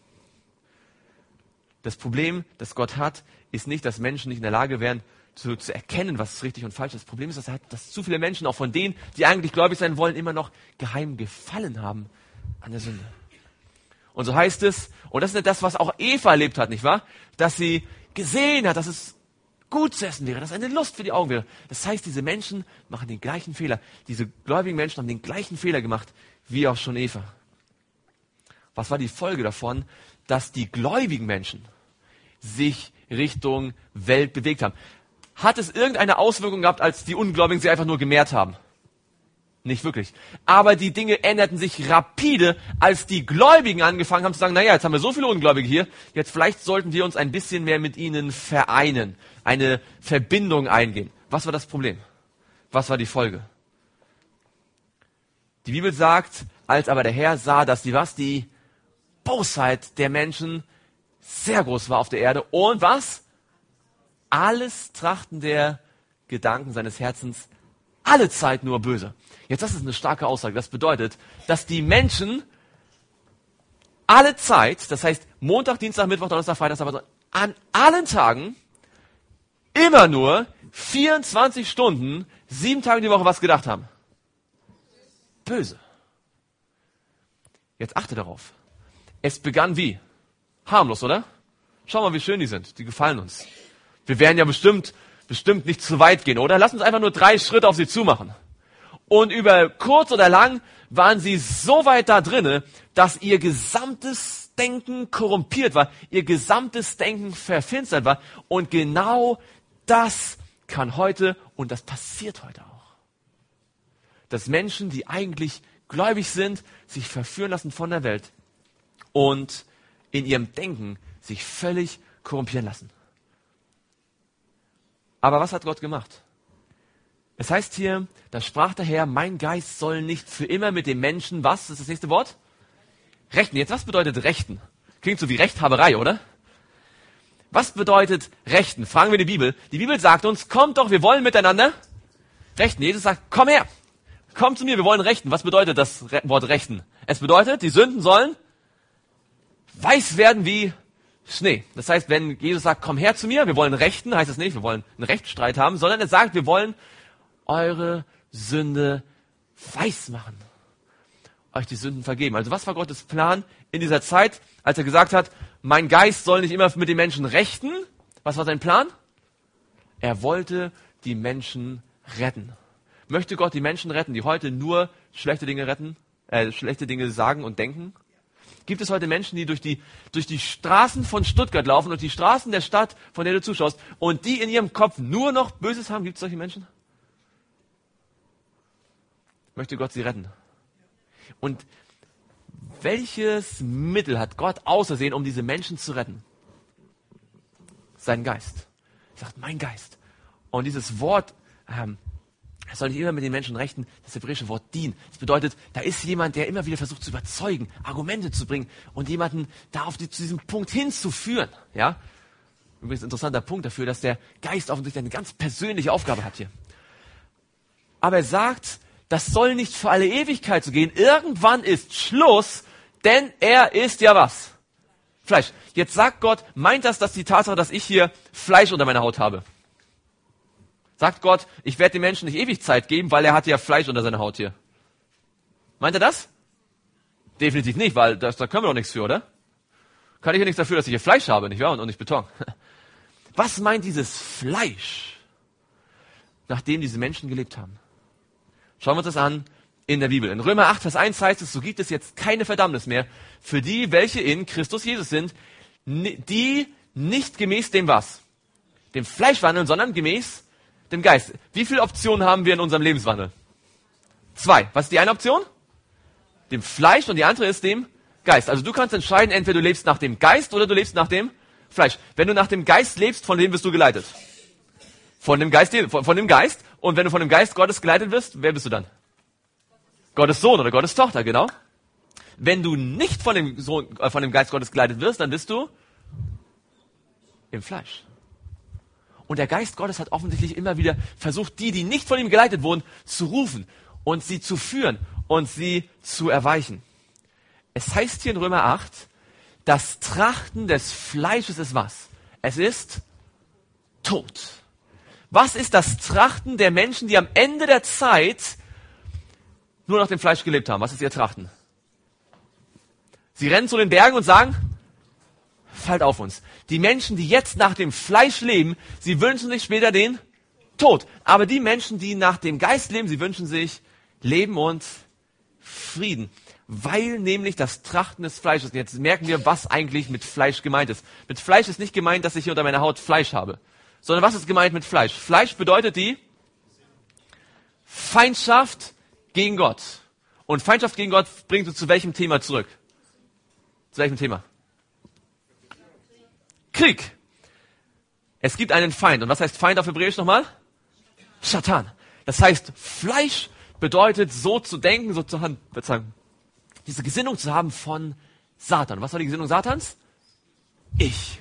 Das Problem, das Gott hat, ist nicht, dass Menschen nicht in der Lage wären, zu erkennen, was richtig und falsch ist. Das Problem ist, dass zu viele Menschen, auch von denen, die eigentlich gläubig sein wollen, immer noch geheim gefallen haben an der Sünde. Und so heißt es, und das ist nicht das, was auch Eva erlebt hat, nicht wahr? Dass sie gesehen hat, dass es gut zu essen wäre, dass eine Lust für die Augen wäre. Das heißt, diese Menschen machen den gleichen Fehler. Diese gläubigen Menschen haben den gleichen Fehler gemacht, wie auch schon Eva. Was war die Folge davon? Dass die gläubigen Menschen sich Richtung Welt bewegt haben. Hat es irgendeine Auswirkung gehabt, als die Ungläubigen sie einfach nur gemehrt haben? Nicht wirklich. Aber die Dinge änderten sich rapide, als die Gläubigen angefangen haben zu sagen, naja, jetzt haben wir so viele Ungläubige hier, jetzt vielleicht sollten wir uns ein bisschen mehr mit ihnen vereinen, eine Verbindung eingehen. Was war das Problem? Was war die Folge? Die Bibel sagt, als aber der Herr sah, dass die Bosheit der Menschen sehr groß war auf der Erde und was? Alles Trachten der Gedanken seines Herzens, alle Zeit nur böse. Jetzt, das ist eine starke Aussage. Das bedeutet, dass die Menschen alle Zeit, das heißt Montag, Dienstag, Mittwoch, Donnerstag, Freitag, Sabbat, an allen Tagen immer nur 24 Stunden, 7 Tage die Woche was gedacht haben. Böse. Jetzt achte darauf. Es begann wie? Harmlos, oder? Schau mal, wie schön die sind. Die gefallen uns. Wir werden ja bestimmt nicht zu weit gehen, oder? Lass uns einfach nur 3 Schritte auf sie zumachen. Und über kurz oder lang waren sie so weit da drinne, dass ihr gesamtes Denken korrumpiert war, ihr gesamtes Denken verfinstert war. Und genau das kann heute, und das passiert heute auch, dass Menschen, die eigentlich gläubig sind, sich verführen lassen von der Welt und in ihrem Denken sich völlig korrumpieren lassen. Aber was hat Gott gemacht? Es heißt hier, da sprach der Herr, mein Geist soll nicht für immer mit dem Menschen, was ist das nächste Wort? Rechten. Jetzt, was bedeutet Rechten? Klingt so wie Rechthaberei, oder? Was bedeutet Rechten? Fragen wir die Bibel. Die Bibel sagt uns, kommt doch, wir wollen miteinander rechten. Jesus sagt, komm her, komm zu mir, wir wollen rechten. Was bedeutet das Wort rechten? Es bedeutet, die Sünden sollen weiß werden wie Schnee. Das heißt, wenn Jesus sagt, komm her zu mir, wir wollen rechten, heißt es nicht, wir wollen einen Rechtsstreit haben, sondern er sagt, wir wollen eure Sünde weiß machen. Euch die Sünden vergeben. Also was war Gottes Plan in dieser Zeit, als er gesagt hat, mein Geist soll nicht immer mit den Menschen rechten? Was war sein Plan? Er wollte die Menschen retten. Möchte Gott die Menschen retten, die heute nur schlechte Dinge sagen und denken? Gibt es heute Menschen, die durch die Straßen von Stuttgart laufen und die Straßen der Stadt, von der du zuschaust, und die in ihrem Kopf nur noch Böses haben? Gibt es solche Menschen? Möchte Gott sie retten? Und welches Mittel hat Gott ausersehen, um diese Menschen zu retten? Sein Geist. Er sagt, mein Geist. Und dieses Wort, es soll nicht immer mit den Menschen rechten, das hebräische Wort dien. Das bedeutet, da ist jemand, der immer wieder versucht zu überzeugen, Argumente zu bringen und jemanden da zu diesem Punkt hinzuführen. Ja? Übrigens ein interessanter Punkt dafür, dass der Geist offensichtlich eine ganz persönliche Aufgabe hat hier. Aber er sagt, das soll nicht für alle Ewigkeit so gehen. Irgendwann ist Schluss, denn er ist ja was? Fleisch. Jetzt sagt Gott, meint das, dass die Tatsache, dass ich hier Fleisch unter meiner Haut habe? Sagt Gott, ich werde dem Menschen nicht ewig Zeit geben, weil er hat ja Fleisch unter seiner Haut hier. Meint er das? Definitiv nicht, weil da können wir doch nichts für, oder? Kann ich ja nichts dafür, dass ich hier Fleisch habe, nicht wahr? Und nicht Beton. Was meint dieses Fleisch, nachdem diese Menschen gelebt haben? Schauen wir uns das an in der Bibel. In Römer 8, Vers 1 heißt es, so gibt es jetzt keine Verdammnis mehr für die, welche in Christus Jesus sind, die nicht gemäß dem was? Dem Fleisch wandeln, sondern gemäß dem Geist. Wie viele Optionen haben wir in unserem Lebenswandel? 2. Was ist die eine Option? Dem Fleisch, und die andere ist dem Geist. Also du kannst entscheiden, entweder du lebst nach dem Geist oder du lebst nach dem Fleisch. Wenn du nach dem Geist lebst, von wem wirst du geleitet? Von dem Geist. Und wenn du von dem Geist Gottes geleitet wirst, wer bist du dann? Gottes Sohn oder Gottes Tochter, genau. Wenn du nicht von dem Geist Gottes geleitet wirst, dann bist du im Fleisch. Und der Geist Gottes hat offensichtlich immer wieder versucht, die nicht von ihm geleitet wurden, zu rufen und sie zu führen und sie zu erweichen. Es heißt hier in Römer 8, das Trachten des Fleisches ist was? Es ist Tod. Was ist das Trachten der Menschen, die am Ende der Zeit nur nach dem Fleisch gelebt haben? Was ist ihr Trachten? Sie rennen zu den Bergen und sagen, fallt auf uns. Die Menschen, die jetzt nach dem Fleisch leben, sie wünschen sich später den Tod. Aber die Menschen, die nach dem Geist leben, sie wünschen sich Leben und Frieden. Weil nämlich das Trachten des Fleisches, jetzt merken wir, was eigentlich mit Fleisch gemeint ist. Mit Fleisch ist nicht gemeint, dass ich hier unter meiner Haut Fleisch habe. Sondern was ist gemeint mit Fleisch? Fleisch bedeutet die Feindschaft gegen Gott. Und Feindschaft gegen Gott bringt uns zu welchem Thema zurück? Zu welchem Thema? Krieg. Es gibt einen Feind. Und was heißt Feind auf Hebräisch nochmal? Satan. Das heißt, Fleisch bedeutet so zu denken, so zu handeln, diese Gesinnung zu haben von Satan. Was war die Gesinnung Satans? Ich.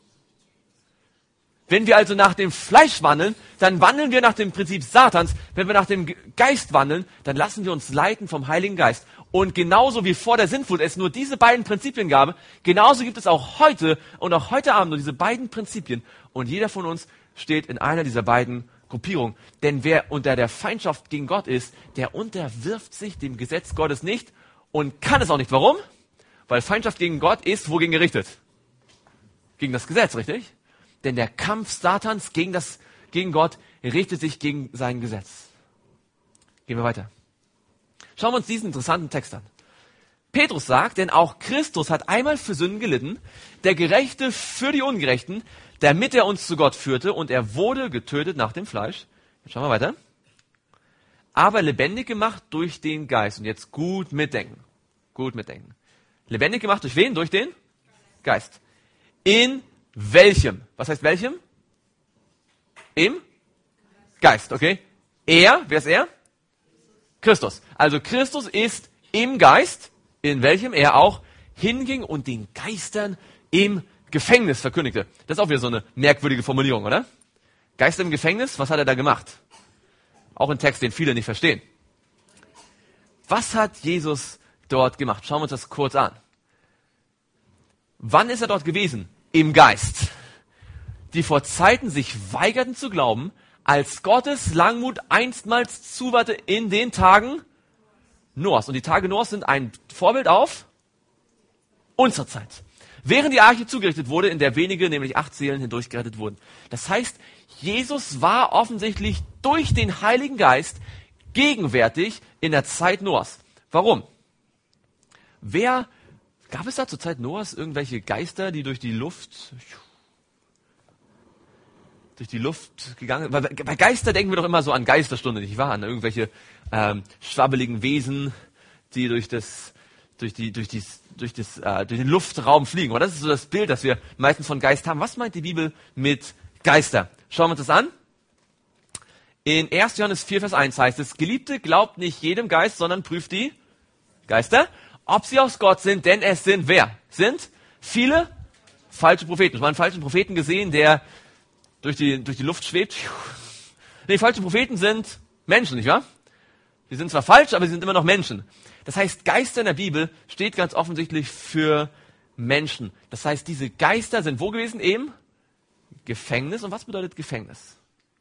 Wenn wir also nach dem Fleisch wandeln, dann wandeln wir nach dem Prinzip Satans. Wenn wir nach dem Geist wandeln, dann lassen wir uns leiten vom Heiligen Geist. Und genauso wie vor der Sintflut es nur diese beiden Prinzipien gab, genauso gibt es auch heute und auch heute Abend nur diese beiden Prinzipien. Und jeder von uns steht in einer dieser beiden Gruppierungen. Denn wer unter der Feindschaft gegen Gott ist, der unterwirft sich dem Gesetz Gottes nicht und kann es auch nicht. Warum? Weil Feindschaft gegen Gott ist wogegen gerichtet? Gegen das Gesetz, richtig? Denn der Kampf Satans gegen Gott richtet sich gegen sein Gesetz. Gehen wir weiter. Schauen wir uns diesen interessanten Text an. Petrus sagt, denn auch Christus hat einmal für Sünden gelitten, der Gerechte für die Ungerechten, damit er uns zu Gott führte, und er wurde getötet nach dem Fleisch. Jetzt schauen wir weiter. Aber lebendig gemacht durch den Geist. Und jetzt gut mitdenken. Gut mitdenken. Lebendig gemacht durch wen? Durch den Geist. In welchem? Was heißt welchem? Im Geist, okay? Er, wer ist er? Christus. Also Christus ist im Geist, in welchem er auch hinging und den Geistern im Gefängnis verkündigte. Das ist auch wieder so eine merkwürdige Formulierung, oder? Geister im Gefängnis, was hat er da gemacht? Auch ein Text, den viele nicht verstehen. Was hat Jesus dort gemacht? Schauen wir uns das kurz an. Wann ist er dort gewesen? Im Geist. Die vor Zeiten sich weigerten zu glauben, als Gottes Langmut einstmals zuwarte in den Tagen Noahs. Und die Tage Noahs sind ein Vorbild auf unsere Zeit. Während die Arche zugerichtet wurde, in der wenige, nämlich 8 Seelen, hindurch gerettet wurden. Das heißt, Jesus war offensichtlich durch den Heiligen Geist gegenwärtig in der Zeit Noahs. Warum? Gab es da zur Zeit Noahs irgendwelche Geister, die durch die Luft gegangen sind? Bei Geister denken wir doch immer so an Geisterstunde, nicht wahr? An irgendwelche schwabbeligen Wesen, die durch den Luftraum fliegen. Und das ist so das Bild, das wir meistens von Geist haben. Was meint die Bibel mit Geister? Schauen wir uns das an. In 1. Johannes 4, Vers 1 heißt es, Geliebte, glaubt nicht jedem Geist, sondern prüft die Geister, ob sie aus Gott sind, denn es sind wer? Sind viele falsche Propheten. Ich habe einen falschen Propheten gesehen, der durch die Luft schwebt. Nee, falsche Propheten sind Menschen, nicht wahr? Die sind zwar falsch, aber sie sind immer noch Menschen. Das heißt, Geister in der Bibel steht ganz offensichtlich für Menschen. Das heißt, diese Geister sind wo gewesen? Im Gefängnis. Und was bedeutet Gefängnis?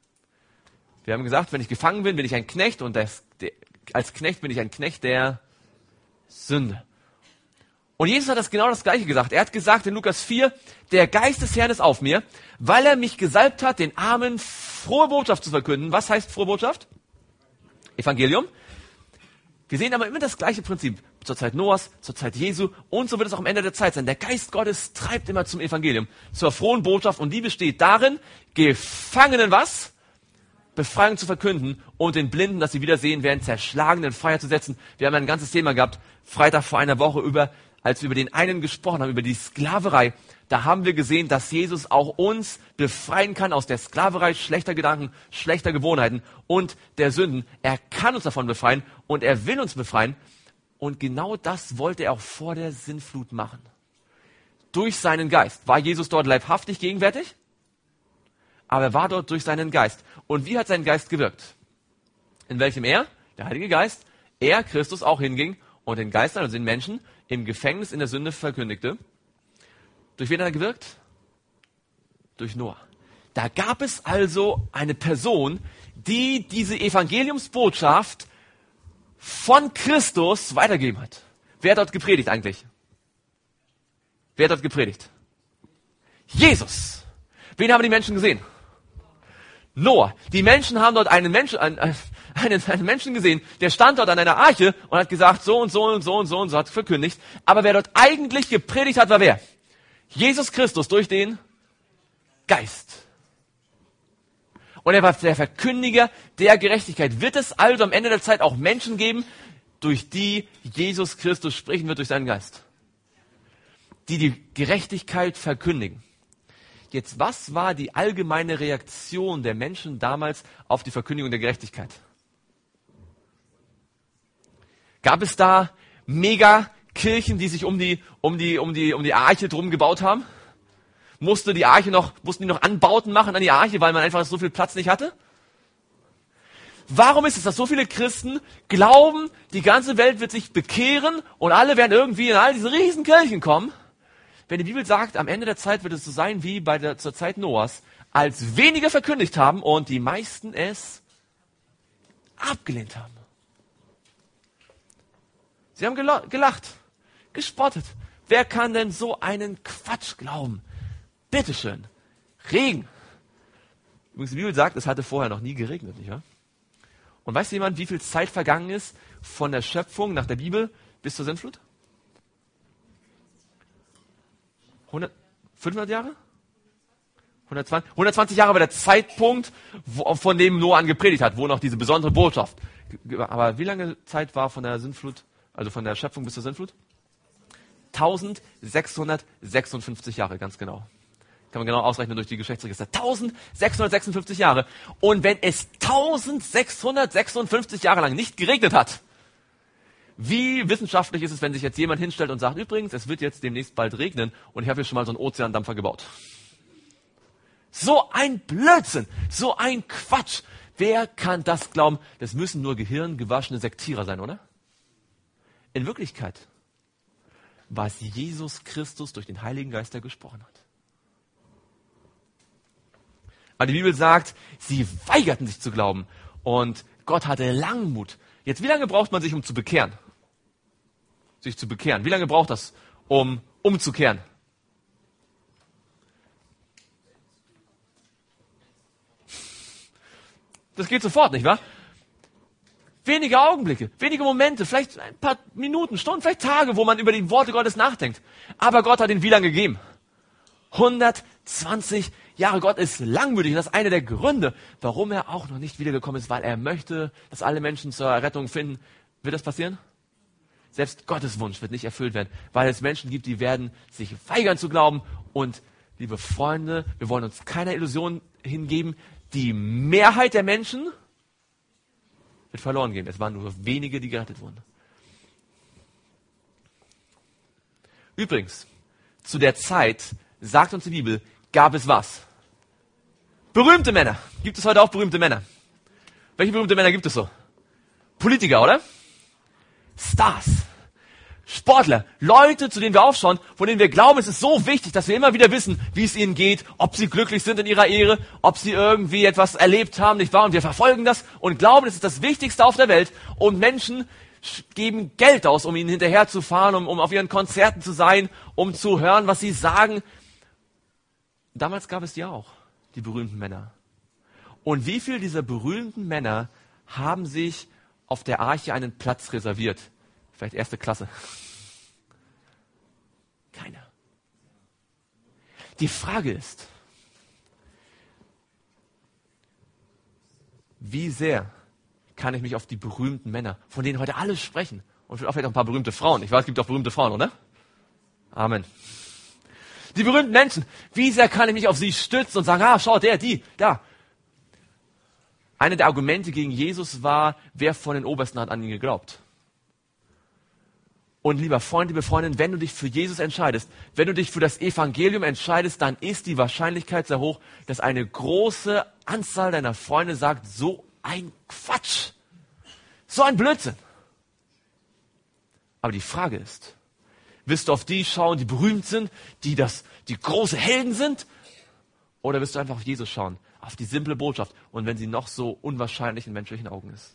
Wir haben gesagt, wenn ich gefangen bin, bin ich ein Knecht und als Knecht bin ich ein Knecht der Sünde. Und Jesus hat genau das Gleiche gesagt. Er hat gesagt in Lukas 4, der Geist des Herrn ist auf mir, weil er mich gesalbt hat, den Armen frohe Botschaft zu verkünden. Was heißt frohe Botschaft? Evangelium. Wir sehen aber immer das gleiche Prinzip. Zur Zeit Noahs, zur Zeit Jesu und so wird es auch am Ende der Zeit sein. Der Geist Gottes treibt immer zum Evangelium, zur frohen Botschaft und die besteht darin, Gefangenen was? Befreiung zu verkünden und den Blinden, dass sie wieder sehen werden, Zerschlagenen in Freiheit zu setzen. Wir haben ein ganzes Thema gehabt, Freitag vor einer Woche, als wir über den einen gesprochen haben, über die Sklaverei. Da haben wir gesehen, dass Jesus auch uns befreien kann aus der Sklaverei, schlechter Gedanken, schlechter Gewohnheiten und der Sünden. Er kann uns davon befreien und er will uns befreien. Und genau das wollte er auch vor der Sintflut machen. Durch seinen Geist. War Jesus dort leibhaftig gegenwärtig? Aber er war dort durch seinen Geist. Und wie hat sein Geist gewirkt? In welchem er, der Heilige Geist, er, Christus, auch hinging und den Geistern, also den Menschen, im Gefängnis in der Sünde verkündigte. Durch wen hat er gewirkt? Durch Noah. Da gab es also eine Person, die diese Evangeliumsbotschaft von Christus weitergegeben hat. Wer hat dort gepredigt eigentlich? Wer hat dort gepredigt? Jesus. Wen haben die Menschen gesehen? Noah. Die Menschen haben dort einen Menschen gesehen, der stand dort an einer Arche und hat gesagt, so und so und so und so und so, hat verkündigt. Aber wer dort eigentlich gepredigt hat, war wer? Jesus Christus durch den Geist. Und er war der Verkündiger der Gerechtigkeit. Wird es also am Ende der Zeit auch Menschen geben, durch die Jesus Christus sprechen wird durch seinen Geist? Die die Gerechtigkeit verkündigen. Jetzt, was war die allgemeine Reaktion der Menschen damals auf die Verkündigung der Gerechtigkeit? Gab es da Megakirchen, die sich um die Arche drum gebaut haben? Mussten die noch Anbauten machen an die Arche, weil man einfach so viel Platz nicht hatte? Warum ist es, dass so viele Christen glauben, die ganze Welt wird sich bekehren und alle werden irgendwie in all diese riesen Kirchen kommen? Wenn die Bibel sagt, am Ende der Zeit wird es so sein wie zur Zeit Noahs, als wenige verkündigt haben und die meisten es abgelehnt haben. Sie haben gelacht, gespottet. Wer kann denn so einen Quatsch glauben? Bitteschön. Regen. Übrigens, die Bibel sagt, es hatte vorher noch nie geregnet, nicht wahr? Und weiß jemand, wie viel Zeit vergangen ist von der Schöpfung nach der Bibel bis zur Sintflut? 500 Jahre? 120 Jahre war der Zeitpunkt, von dem Noah an gepredigt hat, wo noch diese besondere Botschaft. Aber wie lange Zeit war von der Sintflut, also von der Schöpfung bis zur Sintflut? 1656 Jahre, ganz genau. Kann man genau ausrechnen durch die Geschlechtsregister. 1656 Jahre. Und wenn es 1656 Jahre lang nicht geregnet hat, wie wissenschaftlich ist es, wenn sich jetzt jemand hinstellt und sagt, übrigens, es wird jetzt demnächst bald regnen und ich habe hier schon mal so einen Ozeandampfer gebaut. So ein Blödsinn, so ein Quatsch. Wer kann das glauben? Das müssen nur gehirngewaschene Sektierer sein, oder? In Wirklichkeit war es Jesus Christus durch den Heiligen Geist, der gesprochen hat. Weil die Bibel sagt, sie weigerten sich zu glauben und Gott hatte Langmut. Jetzt, wie lange braucht man sich, um zu bekehren? Sich zu bekehren. Wie lange braucht das, um umzukehren? Das geht sofort, nicht wahr? Wenige Augenblicke, wenige Momente, vielleicht ein paar Minuten, Stunden, vielleicht Tage, wo man über die Worte Gottes nachdenkt. Aber Gott hat ihn wie lange gegeben? 120 Jahre. Gott ist langmütig. Und das ist einer der Gründe, warum er auch noch nicht wiedergekommen ist, weil er möchte, dass alle Menschen zur Errettung finden. Wird das passieren? Selbst Gottes Wunsch wird nicht erfüllt werden, weil es Menschen gibt, die werden sich weigern zu glauben. Und liebe Freunde, wir wollen uns keiner Illusion hingeben. Die Mehrheit der Menschen wird verloren gehen. Es waren nur wenige, die gerettet wurden. Übrigens, zu der Zeit, sagt uns die Bibel, gab es was? Berühmte Männer. Gibt es heute auch berühmte Männer? Welche berühmte Männer gibt es so? Politiker, oder? Stars. Sportler, Leute, zu denen wir aufschauen, von denen wir glauben, es ist so wichtig, dass wir immer wieder wissen, wie es ihnen geht, ob sie glücklich sind in ihrer Ehre, ob sie irgendwie etwas erlebt haben, nicht wahr? Und wir verfolgen das und glauben, es ist das Wichtigste auf der Welt. Und Menschen geben Geld aus, um ihnen hinterher zu fahren, um auf ihren Konzerten zu sein, um zu hören, was sie sagen. Damals gab es die auch, die berühmten Männer. Und wie viele dieser berühmten Männer haben sich auf der Arche einen Platz reserviert? Vielleicht erste Klasse. Keiner. Die Frage ist, wie sehr kann ich mich auf die berühmten Männer, von denen heute alle sprechen, und vielleicht auch ein paar berühmte Frauen. Ich weiß, es gibt auch berühmte Frauen, oder? Amen. Die berühmten Menschen, wie sehr kann ich mich auf sie stützen und sagen, schau, der, die, da. Eine der Argumente gegen Jesus war, wer von den Obersten hat an ihn geglaubt. Und lieber Freund, liebe Freundin, wenn du dich für Jesus entscheidest, wenn du dich für das Evangelium entscheidest, dann ist die Wahrscheinlichkeit sehr hoch, dass eine große Anzahl deiner Freunde sagt, so ein Quatsch, so ein Blödsinn. Aber die Frage ist, wirst du auf die schauen, die berühmt sind, die große Helden sind? Oder wirst du einfach auf Jesus schauen, auf die simple Botschaft, und wenn sie noch so unwahrscheinlich in menschlichen Augen ist?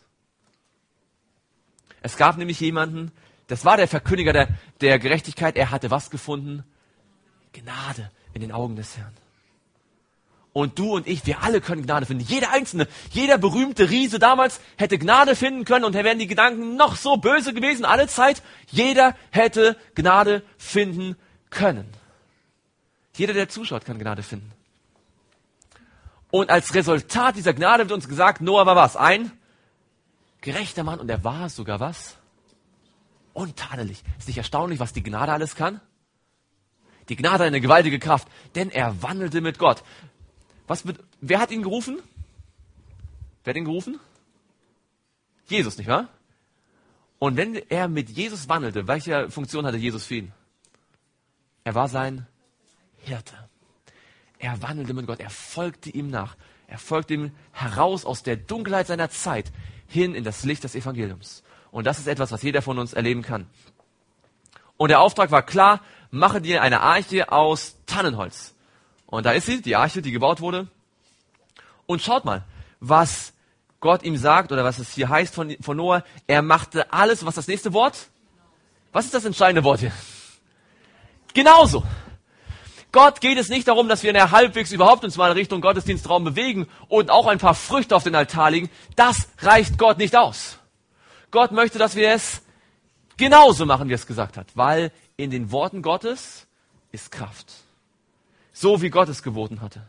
Es gab nämlich jemanden, das war der Verkündiger der Gerechtigkeit. Er hatte was gefunden? Gnade in den Augen des Herrn. Und du und ich, wir alle können Gnade finden. Jeder Einzelne, jeder berühmte Riese damals hätte Gnade finden können, und da wären die Gedanken noch so böse gewesen, alle Zeit. Jeder hätte Gnade finden können. Jeder, der zuschaut, kann Gnade finden. Und als Resultat dieser Gnade wird uns gesagt, Noah war was? Ein gerechter Mann, und er war sogar was? Untadelig. Ist nicht erstaunlich, was die Gnade alles kann? Die Gnade hat eine gewaltige Kraft, denn er wandelte mit Gott. Wer hat ihn gerufen? Wer hat ihn gerufen? Jesus, nicht wahr? Und wenn er mit Jesus wandelte, welche Funktion hatte Jesus für ihn? Er war sein Hirte. Er wandelte mit Gott, er folgte ihm nach. Er folgte ihm heraus aus der Dunkelheit seiner Zeit hin in das Licht des Evangeliums. Und das ist etwas, was jeder von uns erleben kann. Und der Auftrag war klar, mache dir eine Arche aus Tannenholz. Und da ist sie, die Arche, die gebaut wurde. Und schaut mal, was Gott ihm sagt, oder was es hier heißt von Noah. Er machte alles, was ist das nächste Wort? Was ist das entscheidende Wort hier? Genauso. Gott geht es nicht darum, dass wir halbwegs überhaupt uns mal in Richtung Gottesdienstraum bewegen und auch ein paar Früchte auf den Altar legen. Das reicht Gott nicht aus. Gott möchte, dass wir es genauso machen, wie er es gesagt hat, weil in den Worten Gottes ist Kraft. So wie Gott es geboten hatte.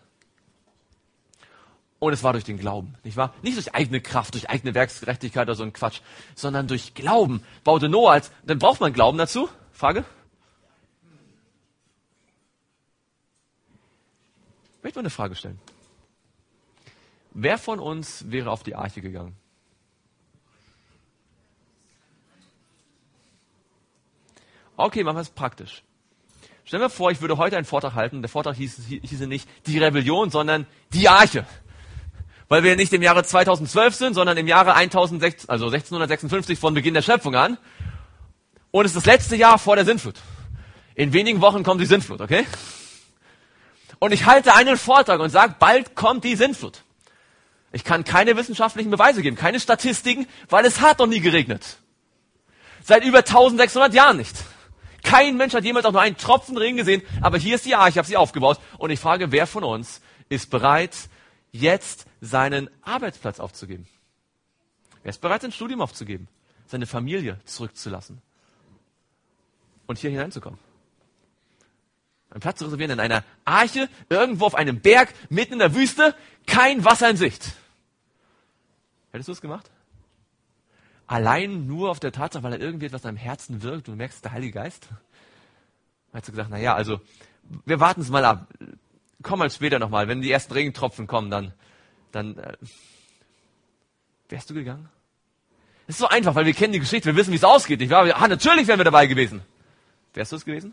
Und es war durch den Glauben, nicht wahr? Nicht durch eigene Kraft, durch eigene Werksgerechtigkeit oder so ein Quatsch, sondern durch Glauben. Baute Noah dann braucht man Glauben dazu? Frage? Ich möchte mal eine Frage stellen. Wer von uns wäre auf die Arche gegangen? Okay, machen wir es praktisch. Stell dir vor, ich würde heute einen Vortrag halten. Der Vortrag hieße nicht die Rebellion, sondern die Arche. Weil wir nicht im Jahre 2012 sind, sondern im Jahre 1656 von Beginn der Schöpfung an. Und es ist das letzte Jahr vor der Sintflut. In wenigen Wochen kommt die Sintflut, okay? Und ich halte einen Vortrag und sage, bald kommt die Sintflut. Ich kann keine wissenschaftlichen Beweise geben, keine Statistiken, weil es hat noch nie geregnet. Seit über 1600 Jahren nicht. Kein Mensch hat jemals auch nur einen Tropfen Regen gesehen, aber hier ist die Arche, ich habe sie aufgebaut. Und ich frage, wer von uns ist bereit, jetzt seinen Arbeitsplatz aufzugeben? Wer ist bereit, sein Studium aufzugeben, seine Familie zurückzulassen und hier hineinzukommen? Einen Platz zu reservieren in einer Arche, irgendwo auf einem Berg, mitten in der Wüste, kein Wasser in Sicht. Hättest du es gemacht? Allein nur auf der Tatsache, weil da irgendwie etwas in deinem Herzen wirkt und du merkst, der Heilige Geist? Hättest du gesagt, naja, also, wir warten es mal ab. Komm mal später nochmal, wenn die ersten Regentropfen kommen, dann wärst du gegangen? Es ist so einfach, weil wir kennen die Geschichte, wir wissen, wie es ausgeht, nicht wahr? Natürlich wären wir dabei gewesen. Wärst du es gewesen?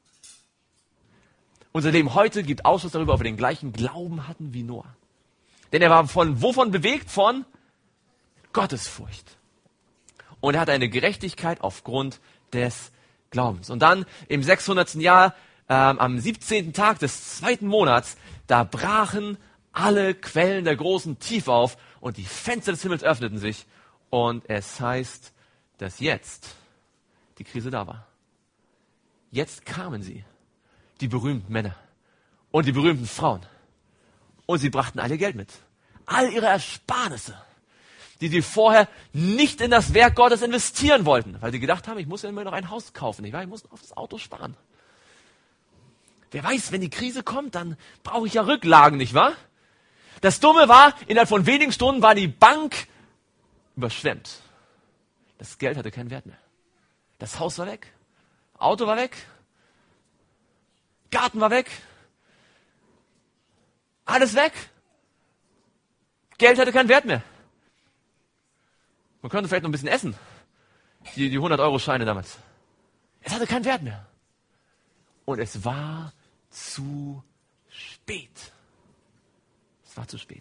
Unser Leben heute gibt Ausschluss darüber, ob wir den gleichen Glauben hatten wie Noah. Denn er war wovon bewegt? Von Gottesfurcht. Und er hatte eine Gerechtigkeit aufgrund des Glaubens. Und dann im 600. Jahr, am 17. Tag des 2. Monats, da brachen alle Quellen der großen Tiefe auf und die Fenster des Himmels öffneten sich. Und es heißt, dass jetzt die Krise da war. Jetzt kamen sie, die berühmten Männer und die berühmten Frauen. Und sie brachten all ihr Geld mit. All ihre Ersparnisse, die sie vorher nicht in das Werk Gottes investieren wollten, weil sie gedacht haben, ich muss ja immer noch ein Haus kaufen, nicht wahr? Ich muss auf das Auto sparen. Wer weiß, wenn die Krise kommt, dann brauche ich ja Rücklagen, nicht wahr? Das Dumme war, innerhalb von wenigen Stunden war die Bank überschwemmt. Das Geld hatte keinen Wert mehr. Das Haus war weg, Auto war weg, Garten war weg, alles weg. Geld hatte keinen Wert mehr. Man könnte vielleicht noch ein bisschen essen. Die 100-Euro-Scheine damals. Es hatte keinen Wert mehr. Und es war zu spät. Es war zu spät.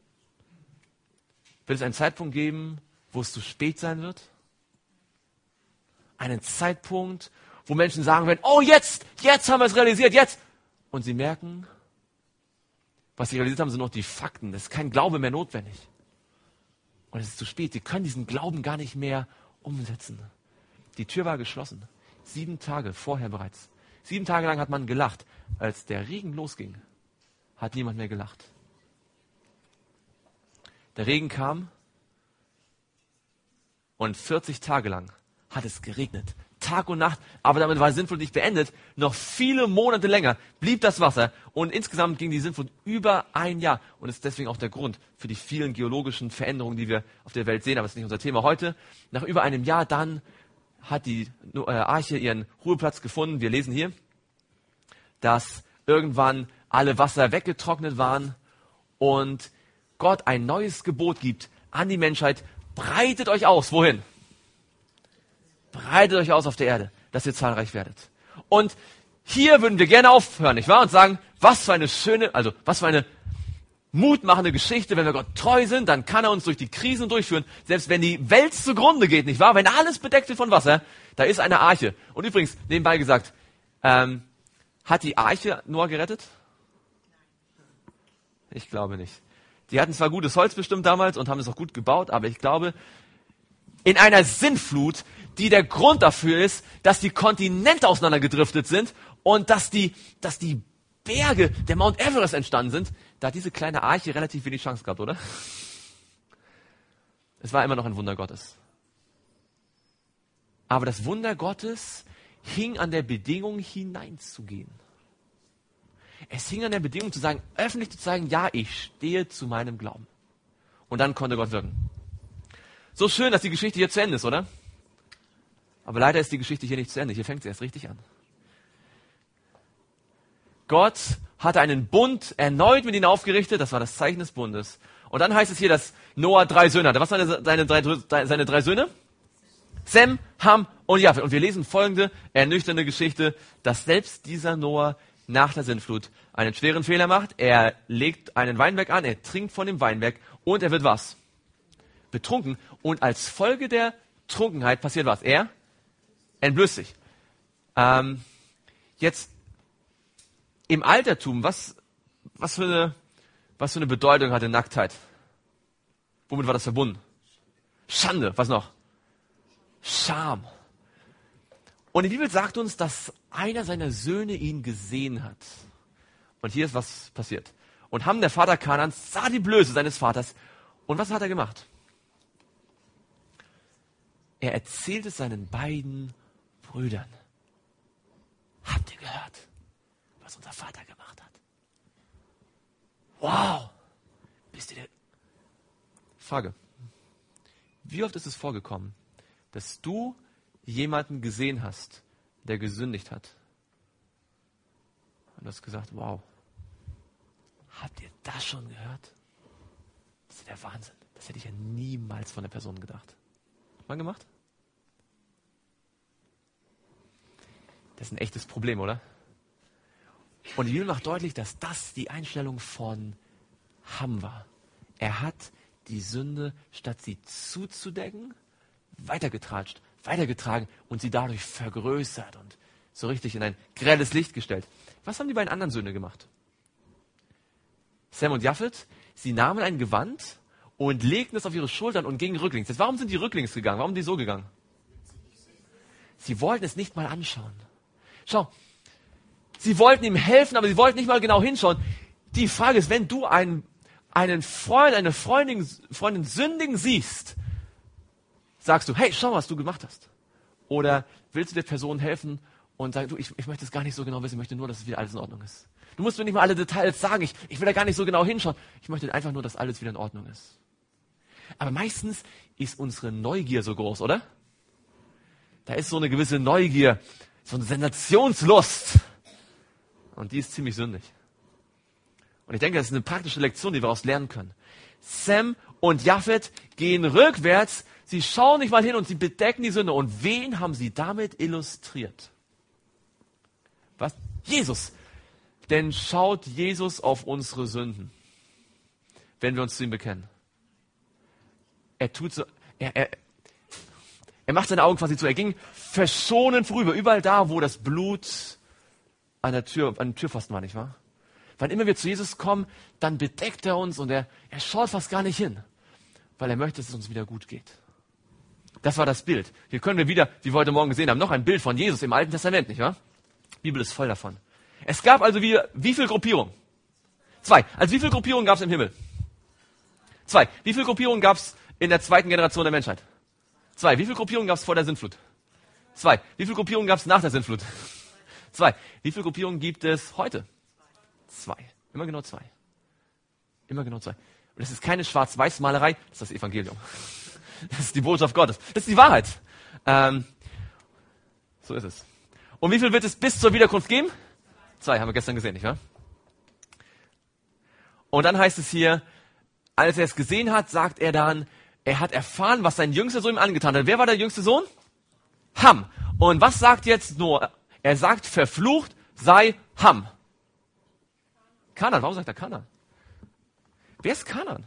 Wird es einen Zeitpunkt geben, wo es zu spät sein wird? Einen Zeitpunkt, wo Menschen sagen werden, oh jetzt haben wir es realisiert, jetzt. Und sie merken, was sie realisiert haben, sind noch die Fakten. Es ist kein Glaube mehr notwendig. Und es ist zu spät. Sie können diesen Glauben gar nicht mehr umsetzen. Die Tür war geschlossen. 7 Tage vorher bereits. 7 Tage lang hat man gelacht. Als der Regen losging, hat niemand mehr gelacht. Der Regen kam und 40 Tage lang hat es geregnet. Tag und Nacht, aber damit war die Sintflut nicht beendet. Noch viele Monate länger blieb das Wasser und insgesamt ging die Sintflut über ein Jahr. Und das ist deswegen auch der Grund für die vielen geologischen Veränderungen, die wir auf der Welt sehen. Aber das ist nicht unser Thema heute. Nach über einem Jahr dann hat die Arche ihren Ruheplatz gefunden. Wir lesen hier, dass irgendwann alle Wasser weggetrocknet waren und Gott ein neues Gebot gibt an die Menschheit. Breitet euch aus. Wohin? Breitet euch aus auf der Erde, dass ihr zahlreich werdet. Und hier würden wir gerne aufhören, nicht wahr? Und sagen, was für eine mutmachende Geschichte, wenn wir Gott treu sind, dann kann er uns durch die Krisen durchführen, selbst wenn die Welt zugrunde geht, nicht wahr? Wenn alles bedeckt wird von Wasser, da ist eine Arche. Und übrigens, nebenbei gesagt, hat die Arche Noah gerettet? Ich glaube nicht. Die hatten zwar gutes Holz bestimmt damals und haben es auch gut gebaut, aber ich glaube, in einer Sintflut, die der Grund dafür ist, dass die Kontinente auseinandergedriftet sind und dass die Berge, der Mount Everest entstanden sind, da hat diese kleine Arche relativ wenig Chance gehabt, oder? Es war immer noch ein Wunder Gottes. Aber das Wunder Gottes hing an der Bedingung, hineinzugehen. Es hing an der Bedingung zu sagen, öffentlich zu sagen, ja, ich stehe zu meinem Glauben. Und dann konnte Gott wirken. So schön, dass die Geschichte hier zu Ende ist, oder? Aber leider ist die Geschichte hier nicht zu Ende. Hier fängt sie erst richtig an. Gott hatte einen Bund erneut mit ihnen aufgerichtet. Das war das Zeichen des Bundes. Und dann heißt es hier, dass Noah 3 Söhne hatte. Was waren seine drei Söhne? Sem, Ham und Japhet. Und wir lesen folgende ernüchternde Geschichte, dass selbst dieser Noah nach der Sintflut einen schweren Fehler macht. Er legt einen Weinberg an, er trinkt von dem Weinberg und er wird was? Betrunken. Und als Folge der Trunkenheit passiert was? Er entblößt sich. Jetzt im Altertum, was für eine Bedeutung hatte Nacktheit? Womit war das verbunden? Schande. Was noch? Scham. Und die Bibel sagt uns, dass einer seiner Söhne ihn gesehen hat. Und hier ist was passiert. Und Ham, der Vater Kanans, sah die Blöße seines Vaters. Und was hat er gemacht? Er erzählt es seinen beiden Brüdern. Habt ihr gehört, was unser Vater gemacht hat? Wow! Bist du der... Frage. Wie oft ist es vorgekommen, dass du jemanden gesehen hast, der gesündigt hat? Und du hast gesagt, wow, habt ihr das schon gehört? Das ist der Wahnsinn. Das hätte ich ja niemals von der Person gedacht. Mal gemacht? Das ist ein echtes Problem, oder? Und die Bibel macht deutlich, dass das die Einstellung von Ham war. Er hat die Sünde, statt sie zuzudecken, weitergetragen und sie dadurch vergrößert und so richtig in ein grelles Licht gestellt. Was haben die beiden anderen Söhne gemacht? Sem und Japhet, sie nahmen ein Gewand und legten es auf ihre Schultern und gingen rücklings. Jetzt, warum sind die rücklings gegangen? Warum sind die so gegangen? Sie wollten es nicht mal anschauen. Schau, sie wollten ihm helfen, aber sie wollten nicht mal genau hinschauen. Die Frage ist, wenn du einen Freund, eine Freundin sündigen siehst, sagst du, hey, schau, was du gemacht hast. Oder willst du der Person helfen und sagen, du, ich möchte es gar nicht so genau wissen, ich möchte nur, dass es wieder alles in Ordnung ist. Du musst mir nicht mal alle Details sagen, ich will da gar nicht so genau hinschauen. Ich möchte einfach nur, dass alles wieder in Ordnung ist. Aber meistens ist unsere Neugier so groß, oder? Da ist so eine gewisse Neugier, so eine Sensationslust. Und die ist ziemlich sündig. Und ich denke, das ist eine praktische Lektion, die wir daraus lernen können. Sem und Japhet gehen rückwärts, sie schauen nicht mal hin und sie bedecken die Sünde. Und wen haben sie damit illustriert? Was? Jesus. Denn schaut Jesus auf unsere Sünden, wenn wir uns zu ihm bekennen. Er tut so, er macht seine Augen quasi zu. Er ging verschonend vorüber, überall da, wo das Blut an dem Türpfosten war, nicht wahr? Wann immer wir zu Jesus kommen, dann bedeckt er uns und er schaut fast gar nicht hin, weil er möchte, dass es uns wieder gut geht. Das war das Bild. Hier können wir wieder, wie wir heute Morgen gesehen haben, noch ein Bild von Jesus im Alten Testament, nicht wahr? Die Bibel ist voll davon. Es gab also wie viele Gruppierungen? 2. Also wie viele Gruppierungen gab es im Himmel? 2. Wie viele Gruppierungen gab es in der zweiten Generation der Menschheit? 2. Wie viele Gruppierungen gab es vor der Sintflut? 2. Wie viele Gruppierungen gab es nach der Sintflut? 2. Wie viele Gruppierungen gibt es heute? 2. Immer genau 2. Immer genau 2. Und das ist keine Schwarz-Weiß-Malerei, das ist das Evangelium. Das ist die Botschaft Gottes. Das ist die Wahrheit. So ist es. Und wie viel wird es bis zur Wiederkunft geben? 2, haben wir gestern gesehen, nicht wahr? Und dann heißt es hier, als er es gesehen hat, sagt er dann, er hat erfahren, was sein jüngster Sohn ihm angetan hat. Wer war der jüngste Sohn? Ham. Und was sagt jetzt Noah? Er sagt, verflucht sei Ham. Kanaan, warum sagt er Kanaan? Wer ist Kanaan?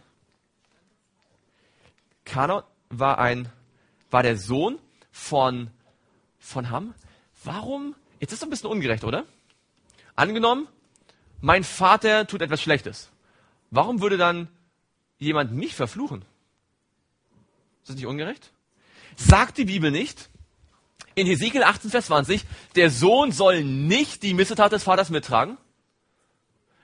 Kanaan war der Sohn von Ham. Warum? Jetzt ist das ein bisschen ungerecht, oder? Angenommen, mein Vater tut etwas Schlechtes. Warum würde dann jemand mich verfluchen? Ist das nicht ungerecht? Sagt die Bibel nicht, in Hesekiel 18, Vers 20, der Sohn soll nicht die Missetat des Vaters mittragen?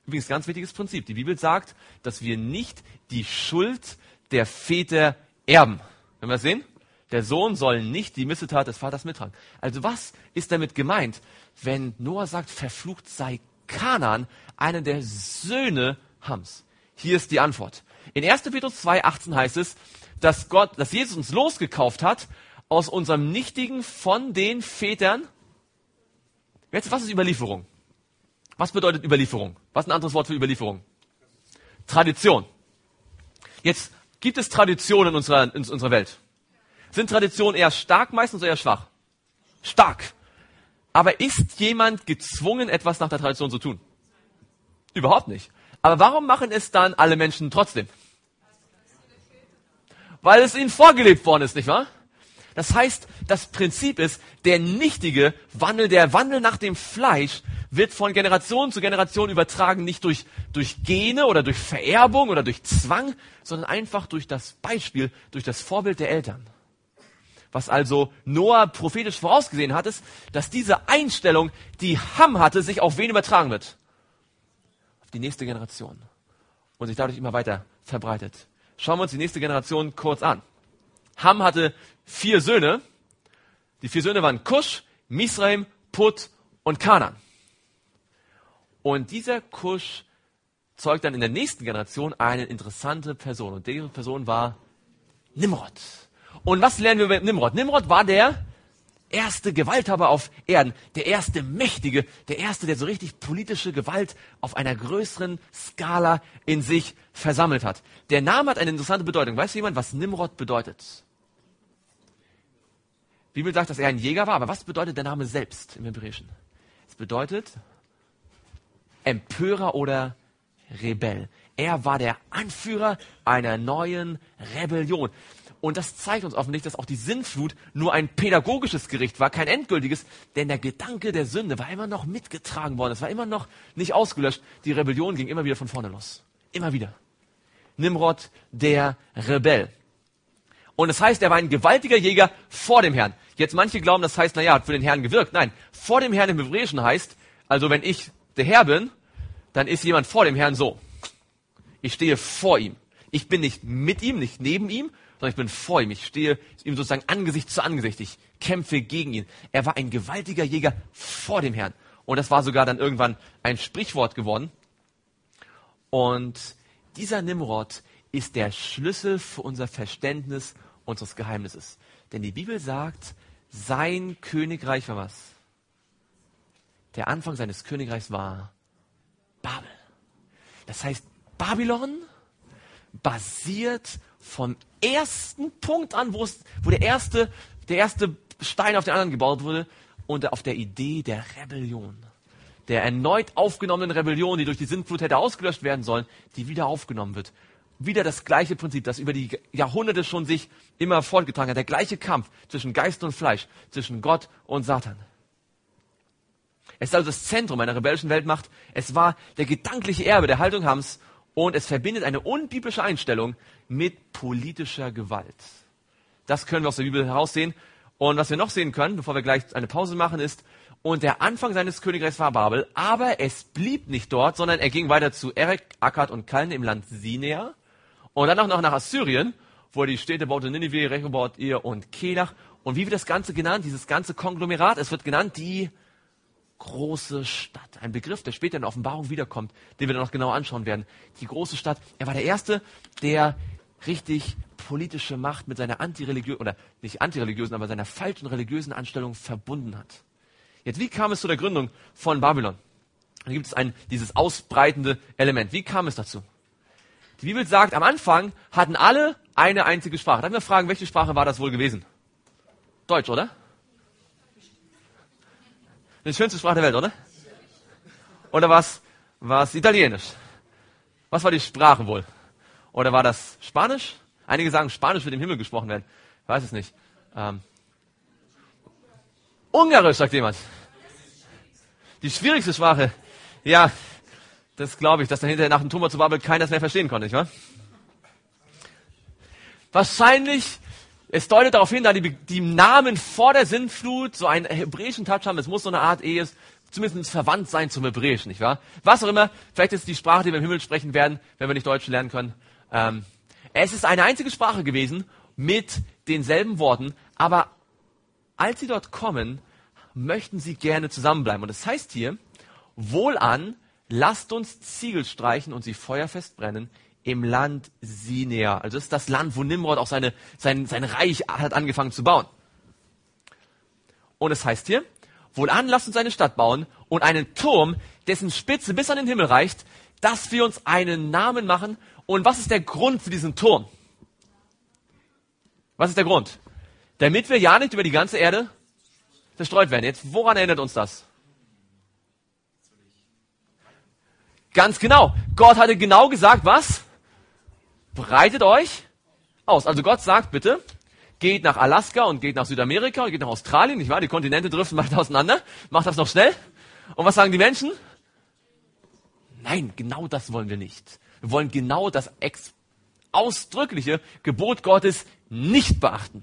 Übrigens ganz wichtiges Prinzip. Die Bibel sagt, dass wir nicht die Schuld der Väter erben. Können wir das sehen? Der Sohn soll nicht die Missetat des Vaters mittragen. Also was ist damit gemeint, wenn Noah sagt, verflucht sei Kanaan, einer der Söhne Hams? Hier ist die Antwort. In 1. Petrus 2,18 heißt es, dass Jesus uns losgekauft hat aus unserem Nichtigen von den Vätern. Jetzt, was ist Überlieferung? Was bedeutet Überlieferung? Was ist ein anderes Wort für Überlieferung? Tradition. Jetzt gibt es Traditionen in unserer Welt. Sind Traditionen eher stark meistens oder eher schwach? Stark. Aber ist jemand gezwungen, etwas nach der Tradition zu tun? Überhaupt nicht. Aber warum machen es dann alle Menschen trotzdem? Weil es ihnen vorgelebt worden ist, nicht wahr? Das heißt, das Prinzip ist, der Wandel nach dem Fleisch wird von Generation zu Generation übertragen, nicht durch Gene oder durch Vererbung oder durch Zwang, sondern einfach durch das Beispiel, durch das Vorbild der Eltern. Was also Noah prophetisch vorausgesehen hat, ist, dass diese Einstellung, die Ham hatte, sich auf wen übertragen wird? Auf die nächste Generation. Und sich dadurch immer weiter verbreitet. Schauen wir uns die nächste Generation kurz an. Ham hatte 4 Söhne. Die 4 Söhne waren Kusch, Misraim, Put und Kanaan. Und dieser Kusch zeugt dann in der nächsten Generation eine interessante Person. Und diese Person war Nimrod. Und was lernen wir über Nimrod? Nimrod war der erste Gewalthaber auf Erden, der erste Mächtige, der erste, der so richtig politische Gewalt auf einer größeren Skala in sich versammelt hat. Der Name hat eine interessante Bedeutung. Weiß jemand, was Nimrod bedeutet? Die Bibel sagt, dass er ein Jäger war, aber was bedeutet der Name selbst im Hebräischen? Es bedeutet Empörer oder Rebell. Er war der Anführer einer neuen Rebellion. Und das zeigt uns offensichtlich, dass auch die Sintflut nur ein pädagogisches Gericht war, kein endgültiges, denn der Gedanke der Sünde war immer noch mitgetragen worden. Es war immer noch nicht ausgelöscht. Die Rebellion ging immer wieder von vorne los. Immer wieder. Nimrod, der Rebell. Und das heißt, er war ein gewaltiger Jäger vor dem Herrn. Jetzt manche glauben, das heißt, hat für den Herrn gewirkt. Nein, vor dem Herrn im Hebräischen heißt, also wenn ich der Herr bin, dann ist jemand vor dem Herrn so. Ich stehe vor ihm. Ich bin nicht mit ihm, nicht neben ihm, sondern ich bin vor ihm. Ich stehe ihm sozusagen Angesicht zu Angesicht. Ich kämpfe gegen ihn. Er war ein gewaltiger Jäger vor dem Herrn. Und das war sogar dann irgendwann ein Sprichwort geworden. Und dieser Nimrod ist der Schlüssel für unser Verständnis unseres Geheimnisses. Denn die Bibel sagt, sein Königreich war was? Der Anfang seines Königreichs war Babel. Das heißt, Babylon basiert vom ersten Punkt an, wo der erste Stein auf den anderen gebaut wurde, und auf der Idee der Rebellion. Der erneut aufgenommenen Rebellion, die durch die Sintflut hätte ausgelöscht werden sollen, die wieder aufgenommen wird. Wieder das gleiche Prinzip, das über die Jahrhunderte schon sich immer fortgetragen hat. Der gleiche Kampf zwischen Geist und Fleisch, zwischen Gott und Satan. Es ist also das Zentrum einer rebellischen Weltmacht. Es war der gedankliche Erbe der Haltung Hams und es verbindet eine unbiblische Einstellung mit politischer Gewalt. Das können wir aus der Bibel heraussehen. Und was wir noch sehen können, bevor wir gleich eine Pause machen, ist, und der Anfang seines Königreichs war Babel, aber es blieb nicht dort, sondern er ging weiter zu Erek, Akkad und Kalne im Land Sinea und dann auch noch nach Assyrien, wo er die Städte baute, Ninive, Rehoboth, Ir und Kelach. Und wie wird das Ganze genannt? Dieses ganze Konglomerat, es wird genannt die große Stadt. Ein Begriff, der später in der Offenbarung wiederkommt, den wir dann noch genauer anschauen werden. Die große Stadt. Er war der Erste, der richtig politische Macht mit seiner antireligiösen, oder nicht antireligiösen, aber seiner falschen religiösen Anstellung verbunden hat. Jetzt, wie kam es zu der Gründung von Babylon? Da gibt es dieses ausbreitende Element. Wie kam es dazu? Die Bibel sagt, am Anfang hatten alle eine einzige Sprache. Darf ich mal fragen, welche Sprache war das wohl gewesen? Deutsch, oder? Die schönste Sprache der Welt, oder? Oder war es Italienisch? Was war die Sprache wohl? Oder war das Spanisch? Einige sagen, Spanisch wird im Himmel gesprochen werden. Ich weiß es nicht. Ungarisch, sagt jemand. Die schwierigste Sprache. Ja, das glaube ich, dass dann hinterher nach dem Tumor zu Babel keiner das mehr verstehen konnte, nicht wahr? Wahrscheinlich, es deutet darauf hin, da die Namen vor der Sintflut so einen hebräischen Touch haben. Es muss so eine Art zumindest verwandt sein zum Hebräischen, nicht wahr? Was auch immer, vielleicht ist es die Sprache, die wir im Himmel sprechen werden, wenn wir nicht Deutsch lernen können. Es ist eine einzige Sprache gewesen mit denselben Worten, aber als sie dort kommen, möchten sie gerne zusammenbleiben. Und das heißt hier, wohlan, lasst uns Ziegel streichen und sie feuerfest brennen im Land Sinea. Also das ist das Land, wo Nimrod auch sein Reich hat angefangen zu bauen. Und es heißt hier, wohlan, lasst uns eine Stadt bauen und einen Turm, dessen Spitze bis an den Himmel reicht, dass wir uns einen Namen machen. Und was ist der Grund für diesen Turm? Was ist der Grund? Damit wir ja nicht über die ganze Erde zerstreut werden. Jetzt, woran erinnert uns das? Ganz genau. Gott hatte genau gesagt, was? Breitet euch aus. Also Gott sagt, bitte, geht nach Alaska und geht nach Südamerika und geht nach Australien, nicht wahr? Die Kontinente driften weit auseinander. Macht das noch schnell. Und was sagen die Menschen? Nein, genau das wollen wir nicht. Wir wollen genau das ausdrückliche Gebot Gottes nicht beachten.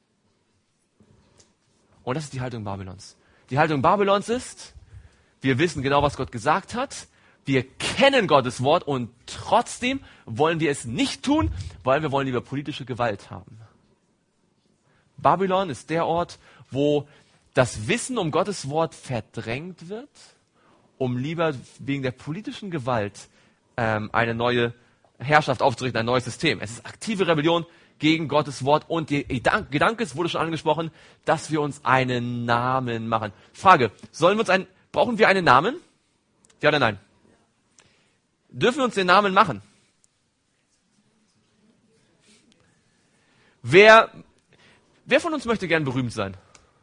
Und das ist die Haltung Babylons. Die Haltung Babylons ist, wir wissen genau, was Gott gesagt hat. Wir kennen Gottes Wort und trotzdem wollen wir es nicht tun, weil wir wollen lieber politische Gewalt haben. Babylon ist der Ort, wo das Wissen um Gottes Wort verdrängt wird, um lieber wegen der politischen Gewalt eine neue Herrschaft aufzurichten, ein neues System. Es ist aktive Rebellion gegen Gottes Wort und der Gedanke, es wurde schon angesprochen, dass wir uns einen Namen machen. Frage, brauchen wir einen Namen? Ja oder nein? Dürfen wir uns den Namen machen? Wer von uns möchte gern berühmt sein?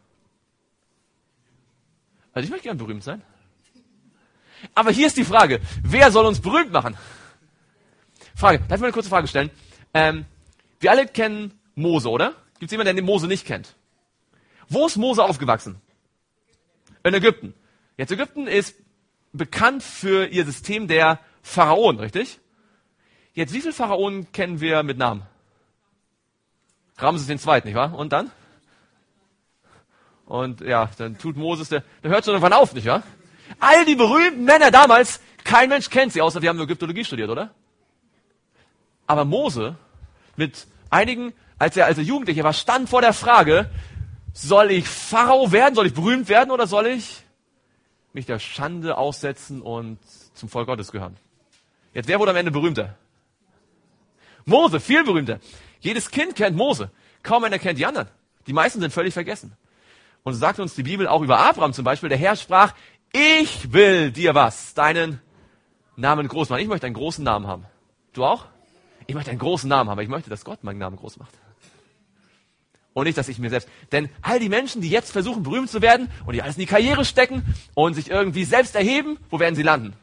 Also ich möchte gern berühmt sein. Aber hier ist die Frage, wer soll uns berühmt machen? Darf ich mal eine kurze Frage stellen? Wir alle kennen Mose, oder? Gibt es jemanden, der den Mose nicht kennt? Wo ist Mose aufgewachsen? In Ägypten. Jetzt Ägypten ist bekannt für ihr System der Pharaonen, richtig? Jetzt, wie viele Pharaonen kennen wir mit Namen? Ramses II., nicht wahr? Und dann? Und ja, dann tut Moses, der hört schon irgendwann auf, nicht wahr? All die berühmten Männer damals, kein Mensch kennt sie, außer wir haben nur Ägyptologie studiert, oder? Aber Mose, mit einigen, als er Jugendlicher war, stand vor der Frage, soll ich Pharao werden, soll ich berühmt werden oder soll ich mich der Schande aussetzen und zum Volk Gottes gehören? Jetzt, wer wurde am Ende berühmter? Mose, viel berühmter. Jedes Kind kennt Mose. Kaum einer kennt die anderen. Die meisten sind völlig vergessen. Und so sagt uns die Bibel auch über Abraham zum Beispiel, der Herr sprach, ich will dir was, deinen Namen groß machen. Ich möchte einen großen Namen haben. Du auch? Ich möchte einen großen Namen haben, aber ich möchte, dass Gott meinen Namen groß macht. Und nicht, dass ich mir selbst. Denn all die Menschen, die jetzt versuchen, berühmt zu werden und die alles in die Karriere stecken und sich irgendwie selbst erheben, wo werden sie landen?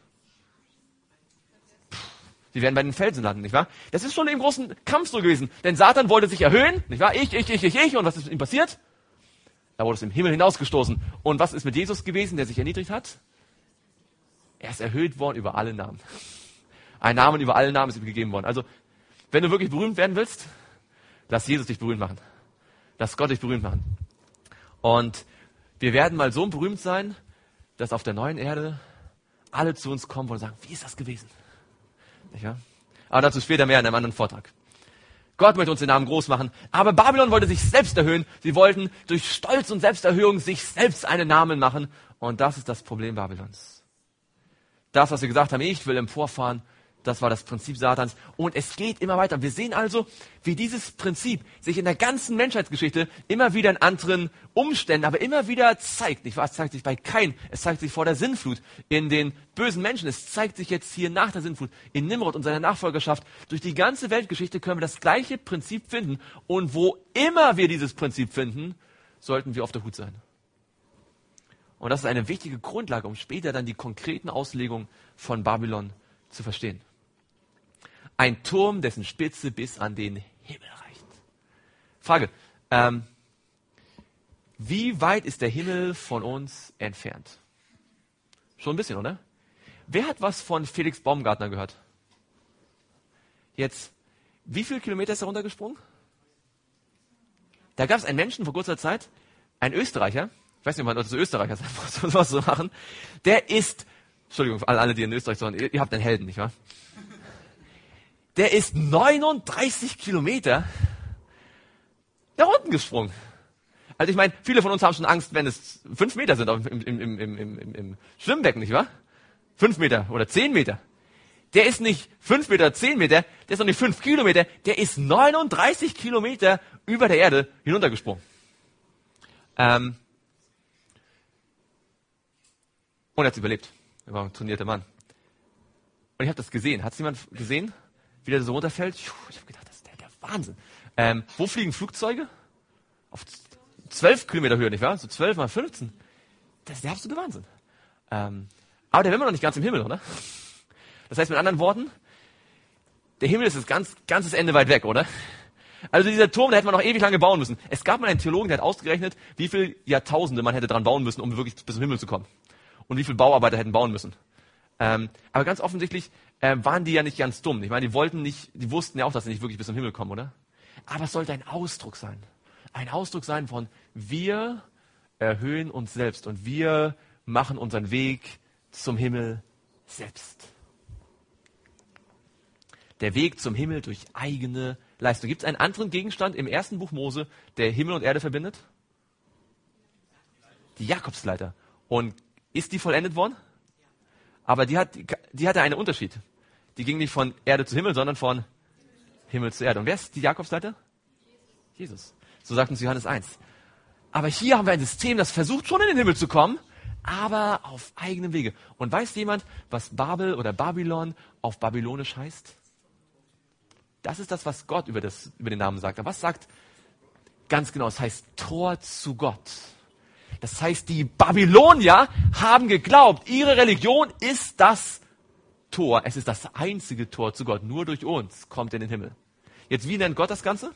Sie werden bei den Felsen landen, nicht wahr? Das ist schon im großen Kampf so gewesen. Denn Satan wollte sich erhöhen, nicht wahr? Ich. Und was ist mit ihm passiert? Da wurde es im Himmel hinausgestoßen. Und was ist mit Jesus gewesen, der sich erniedrigt hat? Er ist erhöht worden über alle Namen. Ein Name über alle Namen ist ihm gegeben worden. Also, wenn du wirklich berühmt werden willst, lass Jesus dich berühmt machen. Lass Gott dich berühmt machen. Und wir werden mal so berühmt sein, dass auf der neuen Erde alle zu uns kommen und sagen, wie ist das gewesen? Nicht wahr? Aber dazu später mehr in einem anderen Vortrag. Gott möchte uns den Namen groß machen, aber Babylon wollte sich selbst erhöhen. Sie wollten durch Stolz und Selbsterhöhung sich selbst einen Namen machen. Und das ist das Problem Babylons. Das, was wir gesagt haben, ich will emporfahren, das war das Prinzip Satans. Und es geht immer weiter. Wir sehen also, wie dieses Prinzip sich in der ganzen Menschheitsgeschichte immer wieder in anderen Umständen, aber immer wieder zeigt. Nicht wahr? Es zeigt sich bei Kain, es zeigt sich vor der Sintflut, in den bösen Menschen. Es zeigt sich jetzt hier nach der Sintflut, in Nimrod und seiner Nachfolgerschaft. Durch die ganze Weltgeschichte können wir das gleiche Prinzip finden. Und wo immer wir dieses Prinzip finden, sollten wir auf der Hut sein. Und das ist eine wichtige Grundlage, um später dann die konkreten Auslegungen von Babylon zu verstehen. Ein Turm, dessen Spitze bis an den Himmel reicht. Frage, wie weit ist der Himmel von uns entfernt? Schon ein bisschen, oder? Wer hat was von Felix Baumgartner gehört? Jetzt, wie viele Kilometer ist er runtergesprungen? Da gab es einen Menschen vor kurzer Zeit, ein Österreicher, ich weiß nicht, ob man so Österreicher sowas so machen, der ist, Entschuldigung, alle, die in Österreich sind, ihr habt einen Helden, nicht wahr? Der ist 39 Kilometer nach unten gesprungen. Also ich meine, viele von uns haben schon Angst, wenn es 5 Meter sind im Schwimmbecken, nicht wahr? 5 Meter oder 10 Meter. Der ist nicht 5 Meter, 10 Meter, der ist noch nicht 5 Kilometer, der ist 39 Kilometer über der Erde hinuntergesprungen. Und er hat überlebt. Er war ein trainierter Mann. Und ich habe das gesehen. Hat es jemand gesehen, wie der so runterfällt? Ich habe gedacht, das ist der Wahnsinn. Wo fliegen Flugzeuge? Auf 12 Kilometer Höhe, nicht wahr? So 12 mal 15. Das ist der absolute Wahnsinn. Aber der will man noch nicht ganz im Himmel, oder? Das heißt mit anderen Worten, der Himmel ist das ganzes Ende weit weg, oder? Also dieser Turm, da hätte man noch ewig lange bauen müssen. Es gab mal einen Theologen, der hat ausgerechnet, wie viele Jahrtausende man hätte dran bauen müssen, um wirklich bis zum Himmel zu kommen. Und wie viele Bauarbeiter hätten bauen müssen. Aber ganz offensichtlich waren die ja nicht ganz dumm. Ich meine, die wussten ja auch, dass sie nicht wirklich bis zum Himmel kommen, oder? Aber es sollte ein Ausdruck sein. Ein Ausdruck sein von, wir erhöhen uns selbst und wir machen unseren Weg zum Himmel selbst. Der Weg zum Himmel durch eigene Leistung. Gibt es einen anderen Gegenstand im ersten Buch Mose, der Himmel und Erde verbindet? Die Jakobsleiter. Und ist die vollendet worden? Aber die hatte einen Unterschied. Die ging nicht von Erde zu Himmel, sondern von Himmel zu Erde. Und wer ist die Jakobsleiter? Jesus. So sagt uns Johannes 1. Aber hier haben wir ein System, das versucht schon in den Himmel zu kommen, aber auf eigenem Wege. Und weiß jemand, was Babel oder Babylon auf Babylonisch heißt? Das ist das, was Gott über den Namen sagt. Aber was sagt ganz genau? Es heißt Tor zu Gott. Das heißt, die Babylonier haben geglaubt, ihre Religion ist das Tor. Es ist das einzige Tor zu Gott. Nur durch uns kommt er in den Himmel. Jetzt, wie nennt Gott das Ganze?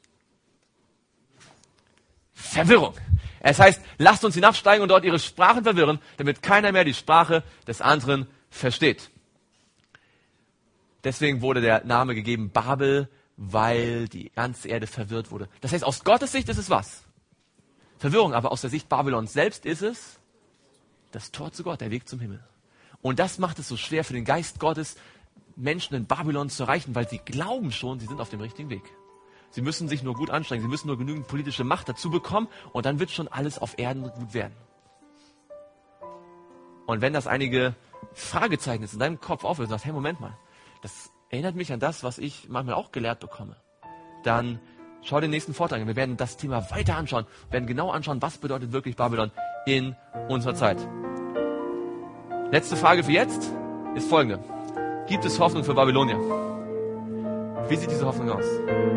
Verwirrung. Es heißt, lasst uns hinabsteigen und dort ihre Sprachen verwirren, damit keiner mehr die Sprache des anderen versteht. Deswegen wurde der Name gegeben Babel, weil die ganze Erde verwirrt wurde. Das heißt, aus Gottes Sicht ist es was? Verwirrung, aber aus der Sicht Babylons selbst ist es das Tor zu Gott, der Weg zum Himmel. Und das macht es so schwer für den Geist Gottes, Menschen in Babylon zu erreichen, weil sie glauben schon, sie sind auf dem richtigen Weg. Sie müssen sich nur gut anstrengen, sie müssen nur genügend politische Macht dazu bekommen und dann wird schon alles auf Erden gut werden. Und wenn das einige Fragezeichen ist in deinem Kopf aufhört und sagst, hey, Moment mal, das erinnert mich an das, was ich manchmal auch gelehrt bekomme, dann schau den nächsten Vortrag an. Wir werden das Thema weiter anschauen, wir werden genau anschauen, was bedeutet wirklich Babylon in unserer Zeit. Letzte Frage für jetzt ist folgende. Gibt es Hoffnung für Babylonier? Wie sieht diese Hoffnung aus?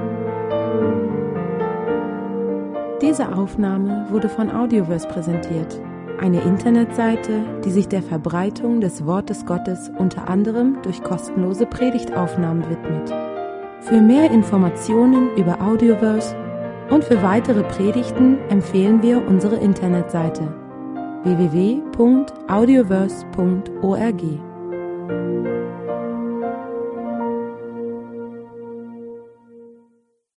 Diese Aufnahme wurde von Audioverse präsentiert. Eine Internetseite, die sich der Verbreitung des Wortes Gottes unter anderem durch kostenlose Predigtaufnahmen widmet. Für mehr Informationen über Audioverse und für weitere Predigten empfehlen wir unsere Internetseite www.audioverse.org.